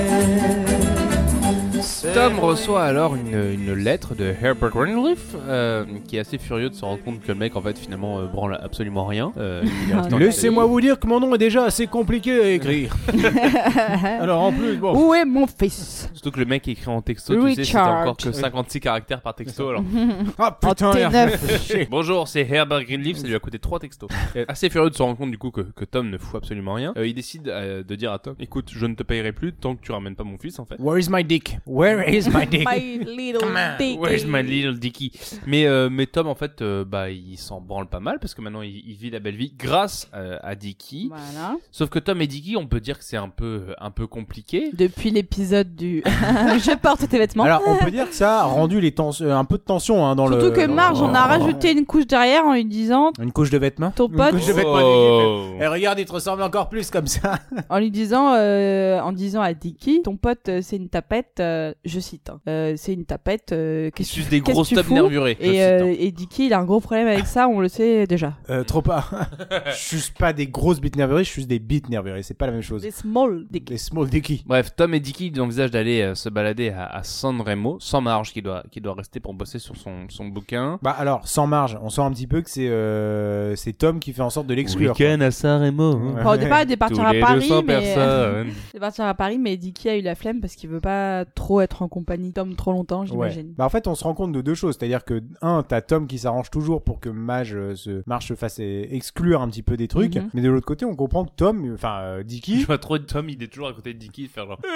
Tom reçoit alors une, une lettre de Herbert Greenleaf, euh, qui est assez furieux de se rendre compte que le mec en fait finalement euh, branle absolument rien. Euh, il est resté en Laissez-moi vous dire que mon nom est déjà assez compliqué à écrire. Alors en plus, bon. Où est mon fils? Surtout que le mec écrit en texto, tu sais, c'était Richard. encore que cinquante-six caractères par texto. Alors. Ah putain, Oh, t'es merde. neuf. Bonjour, c'est Herbert Greenleaf, ça lui a coûté trois textos. Euh, assez furieux de se rendre compte du coup que, que Tom ne fout absolument rien. Euh, il décide euh, de dire à Tom, écoute, je ne te payerai plus tant que tu ramènes pas mon fils en fait. Where is my dick? Where is my dick? My little Dicky. Where's my little Dicky? Mais, euh, mais Tom, en fait, euh, bah, il s'en branle pas mal parce que maintenant il, il vit la belle vie grâce euh, à Dicky. Voilà. Sauf que Tom et Dicky, on peut dire que c'est un peu, un peu compliqué. Depuis l'épisode du je porte tes vêtements. Alors on peut dire que ça a rendu les tens- euh, un peu de tension hein, dans Surtout le. que Marge en a rajouté une couche derrière en lui disant Une couche de vêtements. ton Une pote, couche de vêtements. Oh. Et regarde, il te ressemble encore plus comme ça. en lui disant euh, en disant à Dicky ton pote euh, c'est une tapette, euh, je cite hein. Euh, c'est une tapette euh, Qui qu'est-ce que suce tu- des qu'est-ce grosses que tu tops fous nervurées. je et, cite, euh, hein. et Dicky il a un gros problème avec ça, on le sait déjà. Euh, trop pas. Je suce pas des grosses bites nervurées, je suce des bites nervurées. C'est pas la même chose. Des small Dicky. Les small dicky. Bref, Tom et Dicky ils envisagent d'aller euh, se balader à, à San Remo, sans Marge qui doit, qui doit rester pour bosser sur son, son bouquin. Bah alors, sans Marge, on sent un petit peu que c'est euh, c'est Tom qui fait en sorte de l'exclure. quoi. à San Remo. Ouais. Enfin, au départ il devait partir Tous à les Paris deux cents mais personnes. il devait partir à Paris mais Dicky a eu la flemme parce qu'il veut pas trop être être en compagnie Tom trop longtemps, j'imagine. Ouais. Bah en fait, on se rend compte de deux choses, c'est-à-dire que un, t'as Tom qui s'arrange toujours pour que Marge euh, se Marge se fasse euh, exclure un petit peu des trucs, mm-hmm. mais de l'autre côté, on comprend que Tom, enfin euh, Dickie, je vois trop Tom, il est toujours à côté de Dickie, faire genre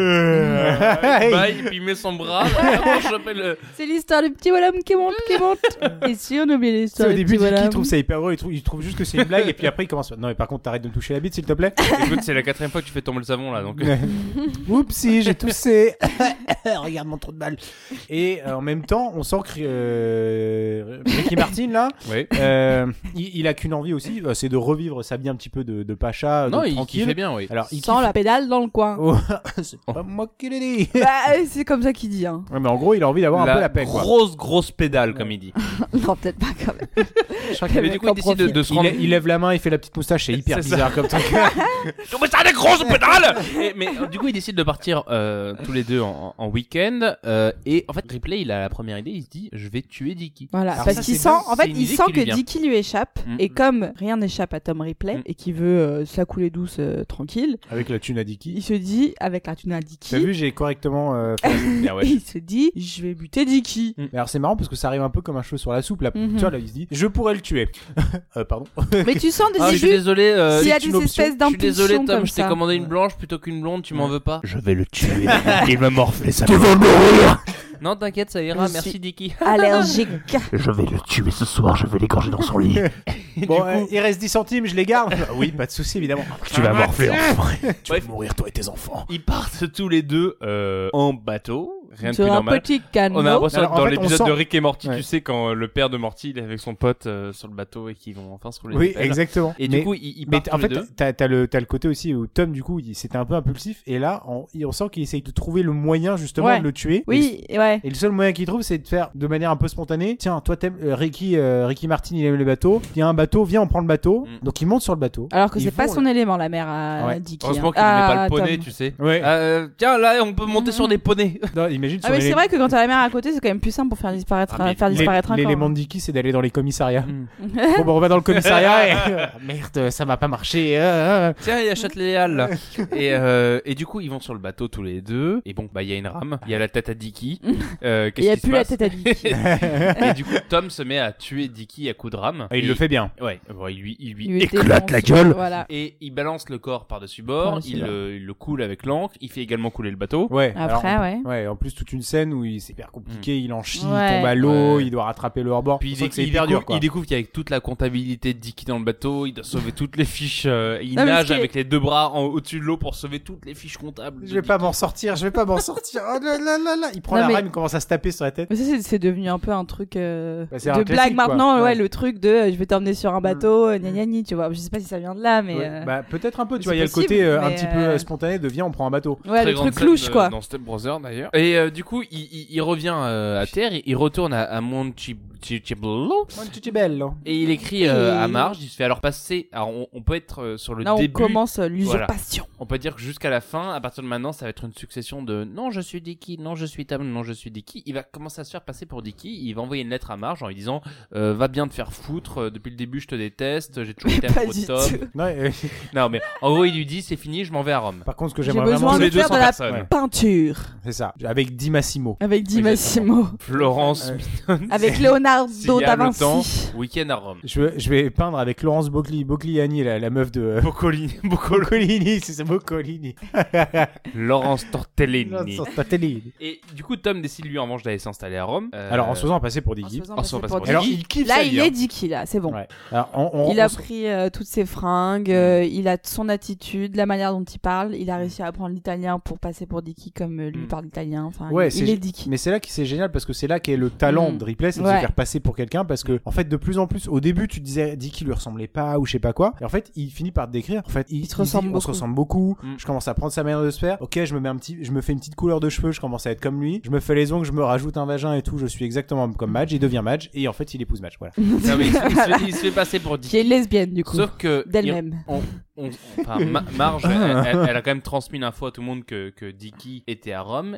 il baille, puis il met son bras. le... C'est l'histoire du petit bonhomme qui monte, qui monte. Et si on oublie l'histoire du petit bonhomme. Au début, Dickie trouve ça hyper drôle, il trouve, il trouve juste que c'est une blague, et puis après il commence. Non, mais par contre, t'arrêtes de me toucher la bite, s'il te plaît. Écoute, c'est la quatrième fois que tu fais tomber le savon là, donc. Oupsie, j'ai toussé. Regarde mon trou de balle. Et euh, en même temps, on sent que euh, Ricky Martin là, oui. euh, il, il a qu'une envie aussi, euh, c'est de revivre sa vie un petit peu de, de Pacha, non, de il tranquille. fait bien, oui. Alors, il sans kiffe... la pédale dans le coin. Oh, c'est pas moi qui l'ai dit. Bah, c'est comme ça qu'il dit. Hein. Ouais, mais en gros, il a envie d'avoir la un peu la paix. Quoi. Grosse, grosse pédale, ouais. Comme il dit. Non, peut-être pas quand même. Je crois qu'il du coup, il décide de, de se rendre. Il, il lève la main, il fait la petite moustache, c'est hyper c'est bizarre ça. Comme truc. Mais ça a des grosses pédales. Et, mais euh, du coup, il décide de partir euh, tous les deux en, en week-end. Euh, et en fait, Ripley, il a la première idée. Il se dit, je vais tuer Dickie. Voilà, alors parce ça, qu'il sent, bien, en fait, il sent que Dickie lui échappe. Mm. Et comme rien n'échappe à Tom Ripley mm. et qu'il veut euh, se la couler douce, euh, tranquille. Avec la thune à Dickie. Il se dit, avec la thune à Dickie. T'as vu, j'ai correctement. Euh, fait ah ouais. Il se dit, je vais buter Dickie. Mm. Alors c'est marrant parce que ça arrive un peu comme un cheveu sur la soupe. Là, mm-hmm. tu vois, là, il se dit, je pourrais le tuer. euh, pardon. Mais tu sens des ah, début. Je suis désolé. Euh, S'il y a des espèces d'impulsions. Je suis désolé, Tom. Je t'ai commandé une blanche plutôt qu'une blonde. Tu m'en veux pas? Je vais le tuer. Il me morfle ça. Tu vas mourir. Non, t'inquiète, ça ira. Je Merci, Dickie. Allergique. Je vais le tuer ce soir. Je vais l'égorger dans son lit. Bon, coup... euh, il reste dix centimes, je les garde. Oui, pas de souci, évidemment. Tu vas morfler, enfant. Tu vas mourir, toi et tes enfants. Ils partent tous les deux euh, en bateau. Rien de sur plus un normal. Petit canot. On a l'impression Alors, dans fait, l'épisode sent... de Rick et Morty, ouais. tu sais, quand euh, le père de Morty il est avec son pote euh, sur le bateau et qu'ils vont enfin se rouler. Oui, exactement. Et mais, du coup, ils, ils mais partent en tous fait, les deux. t'as, t'as le t'as le côté aussi où Tom, du coup, il, c'était un peu impulsif, et là, on, on sent qu'il essaye de trouver le moyen justement ouais. de le tuer. Oui, et, ouais. Et le seul moyen qu'il trouve, c'est de faire de manière un peu spontanée. Tiens, toi, t'aimes euh, Ricky, euh, Ricky Martin, il aime les bateaux. Il y a un bateau, viens, on prend le bateau. Mm. Donc il monte sur le bateau. Alors que c'est pas son le... élément, la mère à ouais. Dickie. Heureusement hein. qu'il ah, met pas le poney, Tom. tu sais. Ouais. Euh, tiens, là, on peut monter sur des poneys. Non, imagine. Ah mais c'est vrai que quand t'as la mère à côté, c'est quand même plus simple pour faire disparaître, ah, faire disparaître un corps. L'élément de Dickie, c'est d'aller dans les commissariats. Mm. Bon, bah, on va dans le commissariat et merde, ça va pas marcher. Tiens, il achète les halles là. Et euh, et du coup, ils vont sur le bateau tous les deux. Et bon, bah il y a une rame, il y a la tête à Dickie. Euh, il y a plus la tête à Dickie. Et du coup, Tom se met à tuer Dickie à coups de rame. Et il le fait bien. Ouais, bon, il lui il lui, il lui éclate la gueule. Voilà. Et il balance le corps par-dessus bord. Par-dessus il, le, il le coule avec l'ancre. Il fait également couler le bateau. Ouais. Après, alors, ouais. Ouais. En plus, toute une scène où il, c'est hyper compliqué. Mm. Il en chie, ouais. il tombe à l'eau, ouais. il doit rattraper le hors-bord. Puis il, c'est il, hyper découvre, dur, quoi. il découvre qu'avec toute la comptabilité de Dickie dans le bateau, il doit sauver toutes les fiches. Euh, il non, nage est... avec les deux bras en, au-dessus de l'eau pour sauver toutes les fiches comptables. Je vais pas m'en sortir, je vais pas m'en sortir. Oh là là là là. Il prend non, la mais... rame, il commence à se taper sur la tête. Mais ça, c'est, c'est devenu un peu un truc euh, bah, de un blague maintenant. Ouais. ouais, le truc de euh, je vais t'emmener sur un bateau, mmh. gna gna gna, tu vois. Je sais pas si ça vient de là, mais. Ouais. Euh... Bah, peut-être un peu, tu c'est vois. Il y a le côté euh, un petit euh... peu spontané de viens, on prend un bateau. Ouais, Très le truc louche, quoi. Dans Step Brothers d'ailleurs. Et euh, du coup, il, il, il revient euh, à terre, il, il retourne à, à Montecibello. Montecibello. Et il écrit euh, à Marge, il se fait alors passer. Alors on, on peut être euh, sur le Là, début. on commence euh, l'usurpation. Voilà. On peut dire que jusqu'à la fin, à partir de maintenant, ça va être une succession de non, je suis Dickie, non, je suis Tom, non, je suis Dickie. Il va commencer à se faire passer pour Dickie. Il va envoyer une lettre à Marge en lui disant euh, va bien te faire foutre. Euh, depuis le début, je te déteste. J'ai toujours été amoureux de Tom. Non, euh... non, mais en gros, il lui dit c'est fini, je m'en vais à Rome. Par contre, ce que J'ai j'aimerais besoin vraiment, de faire de la personnes. peinture. C'est ça. Avec Di Massimo. Avec Di Massimo. Florence. Euh... Avec Leonardo da Vinci. Week-end à Rome. Je, je vais peindre avec Laurence Bocli, Bocliani, la, la meuf de Boccolini. Boccolini, c'est ça, Boccolini. Laurence Tortellini. Laurence Tortellini. Et du coup, Tom décide lui en revanche d'aller s'installer à Rome. Euh... Alors en se faisant passer pour Dickie. En se faisant passer pour Alors il kiffe là, sa il vie, est hein. Dickie là, c'est bon. Ouais. Alors, on, on, il on a s... pris euh, toutes ses fringues, euh, il a son attitude, la manière dont il parle. Il a réussi à apprendre l'italien pour passer pour Dickie comme euh, lui mm. parle italien. Enfin, ouais, il, c'est il g... est Dickie. Mais c'est là que c'est génial parce que c'est là qu'est le talent mm. de Ripley, c'est de ouais. se faire passer pour quelqu'un parce que en fait de plus en plus, au début tu disais Dickie lui ressemblait pas ou je sais pas quoi. Et en fait il finit par te décrire. En fait il, il se il ressemble dit, beaucoup. on se ressemble beaucoup. Mm. Je commence à prendre sa manière de se faire. Ok, je me mets un petit, je me fais une petite couleur de cheveux. Je commence à être comme lui. Je me fais les ongles, je me rajoute un vagin et tout. Je suis exactement comme Madge. Il devient Madge et en fait il épouse Madge. Voilà. Non, mais il, se, il, se, il se fait passer pour Dickie. Qui est lesbienne du coup. Sauf que d'elle-même. On, on, enfin, Ma- Marge, elle, elle, elle a quand même transmis l'info à tout le monde que, que Dickie était à Rome et qu'il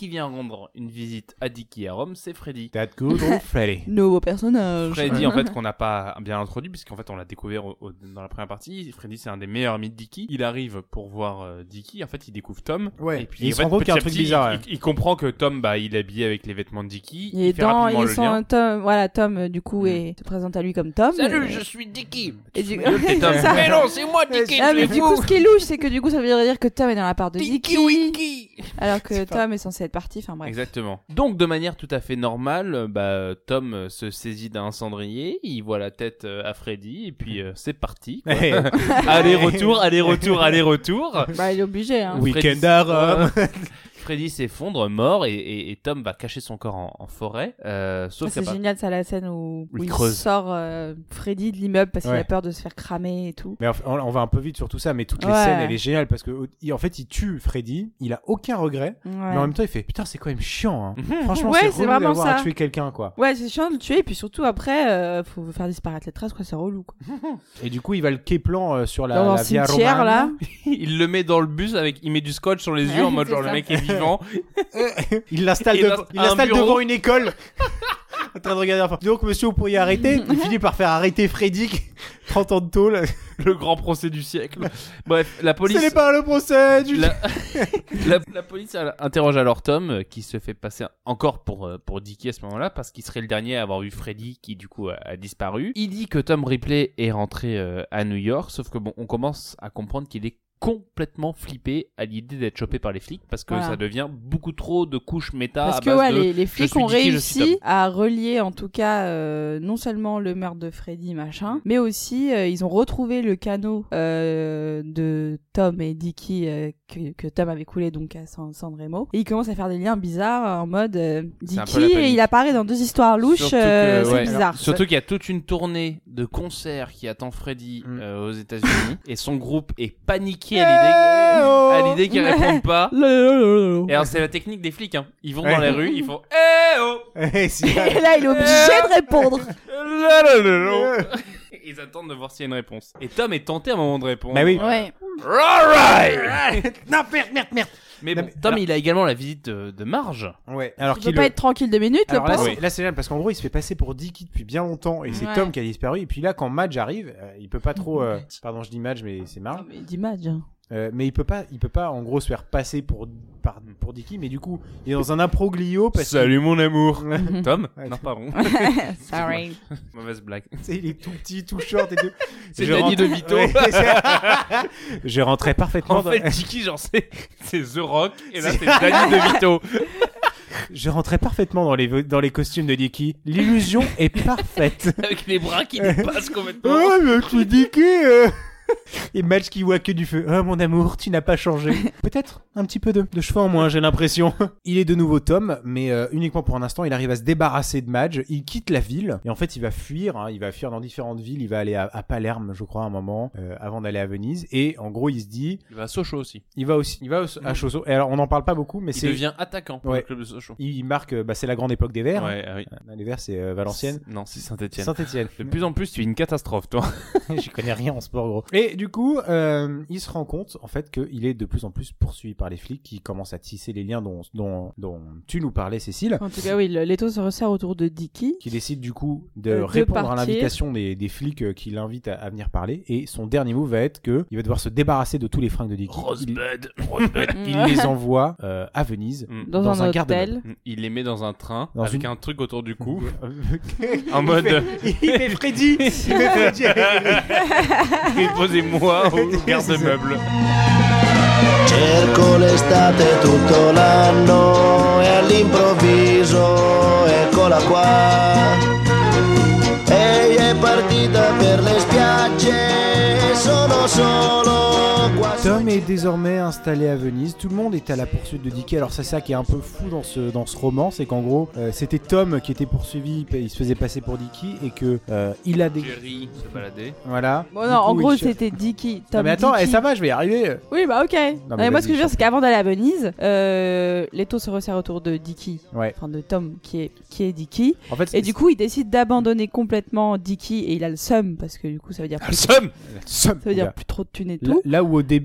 qui vient rendre une visite à Dicky à Rome, c'est Freddy. That good old Freddy. Nouveau personnage. Freddy, en fait, qu'on n'a pas bien introduit, puisqu'en fait, on l'a découvert au, au, dans la première partie. Freddy, c'est un des meilleurs amis de Dicky. Il arrive pour voir euh, Dicky. En fait, il découvre Tom. Ouais. Et puis, il en se fait, rend compte qu'il y a un petit truc petit, bizarre. Il, Ouais. il, il comprend que Tom, bah, il est habillé avec les vêtements de Dicky. Il est fait dans, rapidement ils le sont lien. un Tom, voilà, Tom, euh, du coup, Mm. et se présente à lui comme Tom. Salut, et- je suis Dicky. Et du... C'est Tom. C'est ça. Mais non, c'est moi, Dicky. Ah, tu mais es du fou. coup, ce qui est louche, c'est que du coup, ça veut dire que Tom est dans la part de Dicky Dicky, Winky. alors que C'est pas- Tom est censé être parti. Enfin bref. Exactement. Donc, de manière tout à fait normale, euh, bah, Tom euh, se saisit d'un cendrier, il voit la tête euh, à Freddy, et puis euh, c'est parti. quoi. Hey. Aller-retour, aller-retour, aller-retour. Bah, il est obligé. Hein. Oui. Freddy- Week-end à Rome. Freddy s'effondre, mort, et, et, et Tom va cacher son corps en, en forêt. Euh, sauf Ah, c'est qu'à part- génial, ça, la scène où, Il où il creuse. sort euh, Freddy de l'immeuble parce qu'il Ouais. a peur de se faire cramer et tout. Mais on, on va un peu vite sur tout ça, mais toutes les Ouais. scènes, elle est géniale parce que il- en fait, il tue Freddy, il a aucun regret, Ouais. mais en même temps, il fait putain, c'est quand même chiant. Hein. Mhm. Franchement, Ouais, c'est c'est relou vraiment d'avoir à ça. tuer quelqu'un, quoi. Ouais, c'est chiant de le tuer, et puis surtout après, euh, faut faire disparaître les traces, quoi, c'est relou, quoi. Et du coup, il va le quéplan euh, sur la, Dans la un Via cimetière, Romana. là. Il le met dans le bus avec, il met du scotch sur les yeux en mode C'est genre ça. le mec est vivant. Il l'installe, Il de- insta- il un l'installe bureau. devant une école. En train de regarder enfin. Donc, monsieur, vous pourriez arrêter. Il finit par faire arrêter Freddy. trente ans de tôle. Le grand procès du siècle. Bref, la police. Ce n'est pas le procès du... La... la, la police elle, interroge alors Tom, euh, qui se fait passer encore pour, euh, pour Dicky à ce moment-là, parce qu'il serait le dernier à avoir vu Freddy, qui du coup a, a disparu. Il dit que Tom Ripley est rentré euh, à New York, sauf que bon, on commence à comprendre qu'il est complètement flippé à l'idée d'être chopé par les flics, parce que Voilà. ça devient beaucoup trop de couches méta Parce à que base ouais, de... les, les flics suis ont Dicky, je suis réussi Tom. à relier en tout cas euh, non seulement le meurtre de Freddy machin, mais aussi euh, ils ont retrouvé le canot euh, de Tom et Dicky euh, que, que Tom avait coulé donc à San, San Remo, et ils commencent à faire des liens bizarres en mode euh, C'est un peu Dicky la panique. et il apparaît dans deux histoires louches, Surtout que, euh, c'est ouais, bizarre. alors, Surtout qu'il y a toute une tournée de concerts qui attend Freddy Mm. euh, aux États-Unis et son groupe est paniqué à l'idée oh à l'idée qu'ils répondent pas. Le- Et alors c'est la technique des flics hein. Ils vont Ouais. dans les rues, ils font eh oh Eh, si- Et là il est obligé de répondre. la, la, la, la. Ils attendent de voir s'il y a une réponse. Et Tom est tenté à un moment de répondre. Bah oui. Ouais. Alright. Non, merde, merde, merde. Mais Non, bon, mais- Tom alors- il a également la visite de, de Marge. Ouais. Alors Il qu'il peut pas le- être tranquille deux minutes, le Alors là, pauvre. c'est, là, c'est génial parce qu'en gros, il se fait passer pour Dicky depuis bien longtemps et c'est Ouais. Tom qui a disparu. Et puis là, quand Madge arrive, euh, il peut pas trop. euh, Pardon, je dis Madge, mais c'est Marge. Non, mais d'image. hein. Euh, mais il peut pas, il peut pas en gros se faire passer pour par, pour Dicky. Mais du coup, il est dans un improglio parce Salut mon amour. que Tom Ouais, Non pardon. Sorry. Mauvaise blague. tu sais, il est tout petit, tout short et tout. C'est Je Danny rentre- DeVito. Ouais, c'est- je rentrais parfaitement. En dans- fait, Dicky, genre, c'est, c'est The Rock, et là, c'est Danny DeVito. Je rentrais parfaitement dans les dans les costumes de Dicky. L'illusion est parfaite. Avec les bras qui dépassent complètement. Oh, mais tu Dicky. euh. Et Madge qui voit que du feu. Oh mon amour, tu n'as pas changé. Peut-être un petit peu de, de cheveux en moins, j'ai l'impression. Il est de nouveau Tom, mais euh, uniquement pour un instant. Il arrive à se débarrasser de Madge. Il quitte la ville et en fait, il va fuir. Hein, il va fuir dans différentes villes. Il va aller à, à Palerme, je crois, à un moment, euh, avant d'aller à Venise. Et en gros, il se dit, Il va à Sochaux aussi. il va aussi, il va au- à Chosso. Et alors, on n'en parle pas beaucoup, mais Il c'est, devient attaquant pour Ouais. le club de Sochaux. il, il marque. euh, Bah, c'est la grande époque des Verts. Ouais, ah oui. Hein. Les Verts, c'est euh, Valenciennes. Non, c'est Saint-Etienne. Saint-Étienne. De plus en plus, tu es une catastrophe, toi. J'y connais rien en sport, gros. Et du coup, euh, il se rend compte, en fait, qu'il est de plus en plus poursuivi par les flics qui commencent à tisser les liens dont, dont, dont tu nous parlais, Cécile. En tout cas, oui, le- l'étau se resserre autour de Dicky. Qui décide du coup de Euh, de répondre à partir. l'invitation des, des flics euh, qui l'invitent à, à venir parler. Et son dernier move va être que il va devoir se débarrasser de tous les fringues de Dicky. Il, Rosebud. Rosebud. il les envoie euh, à Venise. Mm. Dans, Dans un un, garde-meuble. hôtel. Il les met dans un train Dans avec une- un truc autour du cou. Il En mode, fait- il fait Freddy. Il fait Freddy avec- posez-moi au C'est garde-meuble. Cerco l'estate tutto l'anno e all'improvviso eccola qua. Ehi è partita per le spiagge e sono solo qua. Tom est désormais installé à Venise. Tout le monde est à la poursuite de Dicky. Alors c'est ça qui est un peu fou dans ce dans ce roman, c'est qu'en gros euh, c'était Tom qui était poursuivi, il se faisait passer pour Dicky et que euh, il a des Jerry se balader. voilà. Bon, Du non, en coup, gros, il cher- c'était Dicky. Tom Non mais attends, Dicky. eh, ça va, je vais y arriver. Oui, bah ok. Non, mais mais moi, ce que je veux vas-y, dire, c'est qu'avant d'aller à Venise, euh, l'étau se resserre autour de Dicky. Ouais. Enfin, de Tom, qui est, qui est Dicky. En fait, Et du coup, il décide d'abandonner complètement Dicky et il a le seum parce que du coup, ça veut dire Ah, plus, le seum. ça ça veut dire plus trop de thunes et Là, tout. là où au début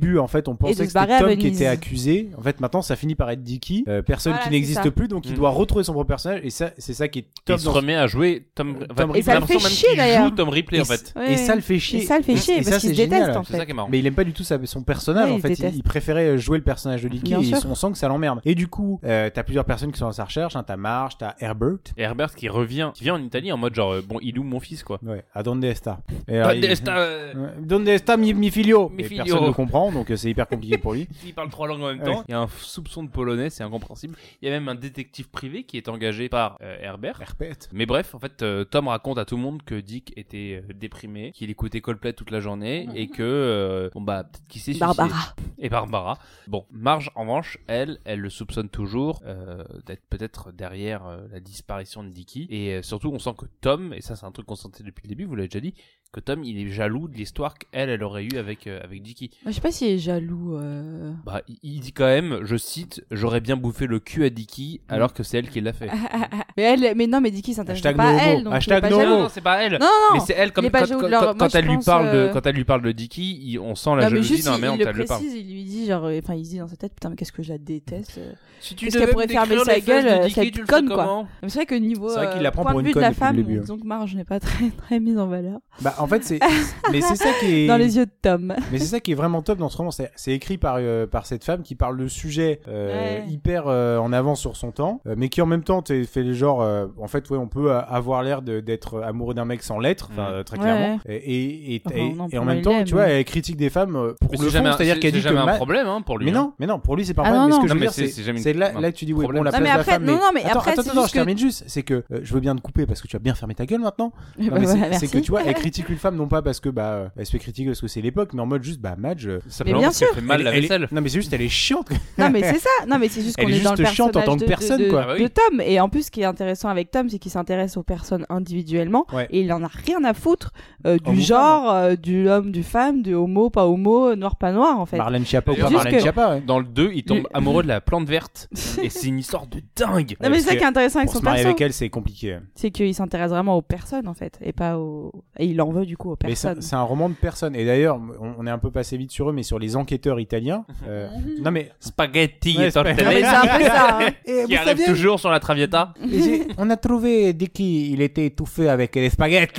début, en fait, on pensait que c'était Tom qui était accusé. En fait, maintenant, ça finit par être Dicky, euh, personne voilà, qui n'existe plus, donc il mmh. doit retrouver son propre personnage. Et ça, c'est ça qui est top. Il se remet à jouer Tom, Tom Ripley. Et ça le fait chier d'ailleurs. Joue Tom Ripley en fait. Et ça le fait chier. Et ça le fait chier parce qu'il se déteste en fait. C'est ça qui est marrant. Mais il aime pas du tout son personnage en fait. Il préférait jouer le personnage de Dicky et on sent que ça l'emmerde. Et du coup, t'as plusieurs personnes qui sont à sa recherche. T'as Marge, t'as Herbert. Herbert qui revient, qui vient en Italie en mode genre bon, il est où mon fils quoi. Ouais. À donde esta. Donde esta. Donde esta mi mi figlio. Mi figlio. Personne ne comprend, donc c'est hyper compliqué pour lui. Il parle trois langues en même temps. Ouais. Il y a un soupçon de polonais, c'est incompréhensible. Il y a même un détective privé qui est engagé par euh, Herbert. Herbert. Mais bref, en fait, euh, Tom raconte à tout le monde que Dick était euh, déprimé, qu'il écoutait Coldplay toute la journée mmh. et que euh, bon bah peut-être qu'il s'est suicidé. Barbara. Et Barbara. Bon, Marge en revanche, elle, elle le soupçonne toujours euh, d'être peut-être derrière euh, la disparition de Dicky. Et euh, surtout, on sent que Tom, et ça c'est un truc qu'on sentait depuis le début, vous l'avez déjà dit, que Tom il est jaloux de l'histoire qu'elle elle aurait eu avec euh, avec Dicky. Moi, je sais pas s'il est jaloux. Euh... Bah il, il dit quand même, je cite, j'aurais bien bouffé le cul à Dicky alors que c'est elle qui l'a fait. mais elle, mais non, mais Dicky s'intéresse pas à elle. Donc Hashtag non, non, c'est pas elle. Non, non. Mais c'est elle comme quand, quand, leur... quand, Moi, elle lui parle euh... de quand elle lui parle de Dicky, il, on sent la non, jalousie juste, dans la manière dont elle le lui parle. Il lui dit genre, enfin il se dit dans sa tête, putain mais qu'est-ce que je la déteste. Si tu Parce qu'elle pourrait fermer sa gueule, cette conne quoi. Mais c'est vrai que niveau point de vue de la femme, donc Marge n'est pas très très mise en valeur. Bah en fait c'est mais c'est ça qui est dans les yeux de Tom. Mais c'est ça qui est vraiment top dans ce roman, c'est, c'est écrit par euh, par cette femme qui parle de sujets euh, ouais. hyper euh, en avance sur son temps, euh, mais qui en même temps t'es fait les genres. Euh, en fait, ouais, on peut avoir l'air de, d'être amoureux d'un mec sans l'être, enfin mmh. très clairement. Ouais. Et et, et, enfin, et, non, et en même temps, l'aime, tu vois, elle critique des femmes euh, pour mais le fond, jamais, c'est-à-dire c'est, qu'elle c'est dit jamais que un ma... problème hein, pour lui. Mais non, mais non, pour lui c'est pas un ah problème. Non, mais ce que non, je veux dire, c'est, c'est, c'est là, là que tu dis ouais, bon la place de la femme. Non, non, mais après, attends, je termine juste. C'est que je veux bien te couper parce que tu as bien fermé ta gueule maintenant. C'est que tu vois, elle critique une femme non pas parce que bah elle se fait critiquer parce que c'est l'époque, mais en mode juste bah Madge. Ça fait fait mal la vaisselle. Non mais c'est juste elle est chiante. Non mais c'est ça. Non mais c'est juste qu'on est dans le personnage en tant que personne quoi. De Tom et en plus ce qui est intéressant avec Tom c'est qu'il s'intéresse aux personnes individuellement et il en a rien à foutre du genre du homme du femme du homo pas homo noir pas noir en fait. Marlène Schiappa ou pas Marlène Schiappa. Dans le deux il tombe amoureux de la plante verte et c'est une histoire de dingue. Non mais c'est ça qui est intéressant avec son perso. Pour se marier avec elle c'est compliqué. C'est qu'il s'intéresse vraiment aux personnes en fait et pas aux et il en veut du coup aux personnes. Mais c'est un roman de personnes et d'ailleurs on est un peu passé vite sur eux mais sur les enquêteurs italiens. Euh, non mais spaghetti ouais, et tortellini. C'est un peu ça. Hein. Et qui arrive toujours sur la Traviata. On a trouvé Dicky, il était étouffé avec les spaghettis.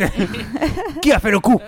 Qui a fait le coup?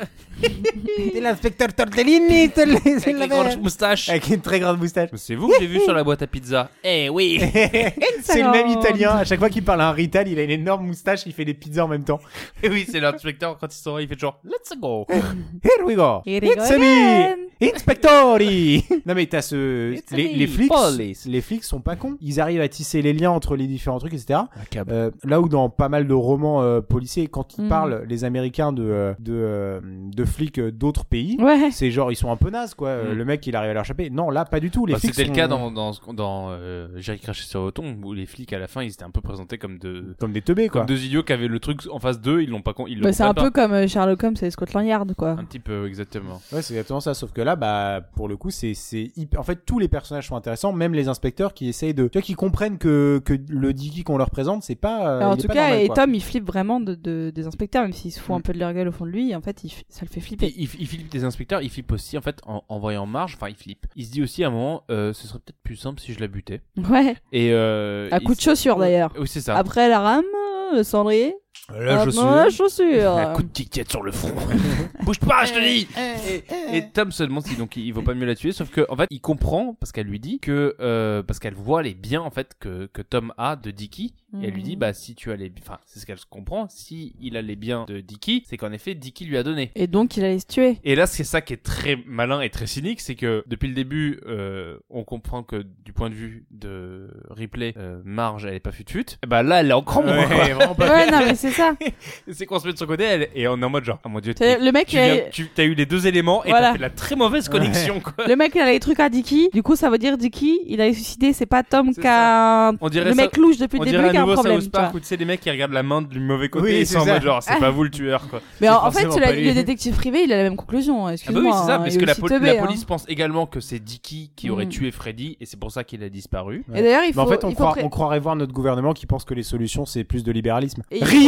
C'est l'inspecteur Tortellini. C'est avec une grande moustache. Avec une très grande moustache. C'est vous que j'ai vu sur la boîte à pizza. Eh oui. C'est le même italien. À chaque fois qu'il parle à un rital, il a une énorme moustache. Il fait des pizzas en même temps. Et oui, c'est l'inspecteur quand il sort, il fait toujours Let's go. Here we go. It's me, Inspectori. Non mais t'as ce les, les flics. Police. Les flics sont pas cons. Ils arrivent à tisser les liens entre les différents trucs, et cetera. Euh, là où dans pas mal de romans euh, policiers, quand ils mm. parlent les Américains de euh, de euh, de flics d'autres pays, ouais. c'est genre ils sont un peu nazes quoi. Mm. Le mec il arrive à leur échapper. Non là pas du tout. Les bah, flics c'était sont... le cas dans dans dans euh, Jerry craché sur le ton où les flics à la fin ils étaient un peu présentés comme de comme des teubés quoi. Comme deux idiots qui avaient le truc en face d'eux, ils l'ont pas con... ils bah, c'est un pas. peu comme euh, Sherlock Holmes et Scotland Yard quoi. Un petit peu exactement. Ouais c'est exactement ça. Sauf que là bah pour le coup c'est c'est hyper... en fait tous les personnages sont intéressants, même les inspecteurs qui essayent de tu vois qui comprennent que que le Dicky qu'on leur présente c'est pas. Euh, Alors, en tout cas normal, et quoi. Tom il flippe vraiment de, de des inspecteurs même s'il se fout mm. un peu de leur gueule au fond de lui en fait il, ça le fait flipper. Il, il, il flippe des inspecteurs, il flippe aussi en fait en, en voyant Marge, enfin il flippe. Il se dit aussi à un moment euh, ce serait peut-être plus simple si je la butais. Ouais. Et euh, à coup de chaussure d'ailleurs. Oui c'est ça. Après la rame, le cendrier. La chaussure. Non, la chaussure. Un coup de ticket sur le front. Bouge pas, je te dis. Et, et Tom se demande si donc il vaut pas mieux la tuer, sauf que en fait il comprend parce qu'elle lui dit que euh, parce qu'elle voit les biens en fait que que Tom a de Dicky. Mm-hmm. Et elle lui dit bah si tu as les, enfin c'est ce qu'elle comprend, si il a les biens de Dicky, c'est qu'en effet Dicky lui a donné. Et donc il allait se tuer. Et là c'est ça qui est très malin et très cynique, c'est que depuis le début euh, on comprend que du point de vue de Ripley, euh, Marge elle est pas fut-fut. Et bah là elle est encore moins. Ouais, vraiment pas ouais non mais c'est ça. C'est qu'on se met de son côté elle, et on est en mode genre ah mon dieu le mec tu, viens, a... tu as eu les deux éléments et voilà. T'as fait la très mauvaise connexion ouais. quoi. Le mec il a les trucs à Dicky, du coup ça veut dire Dicky il a suicidé, c'est pas Tom qui a on dirait le ça... mec louche depuis le début qui a un problème. South Park où tu sais les mecs qui regardent la main du mauvais côté oui, et sont en mode genre c'est pas vous le tueur quoi. Mais en, en fait le détective privé il a la même conclusion, excuse-moi. Ah bah oui c'est ça parce que la, poli- la police pense également que c'est Dicky qui aurait tué Freddy et c'est pour ça qu'il a disparu. Et d'ailleurs il faut en fait on croirait voir notre gouvernement qui pense que les solutions c'est plus de libéralisme. Riez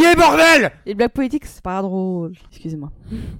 crier, bordel! Les blagues politiques, c'est pas drôle. Excusez-moi.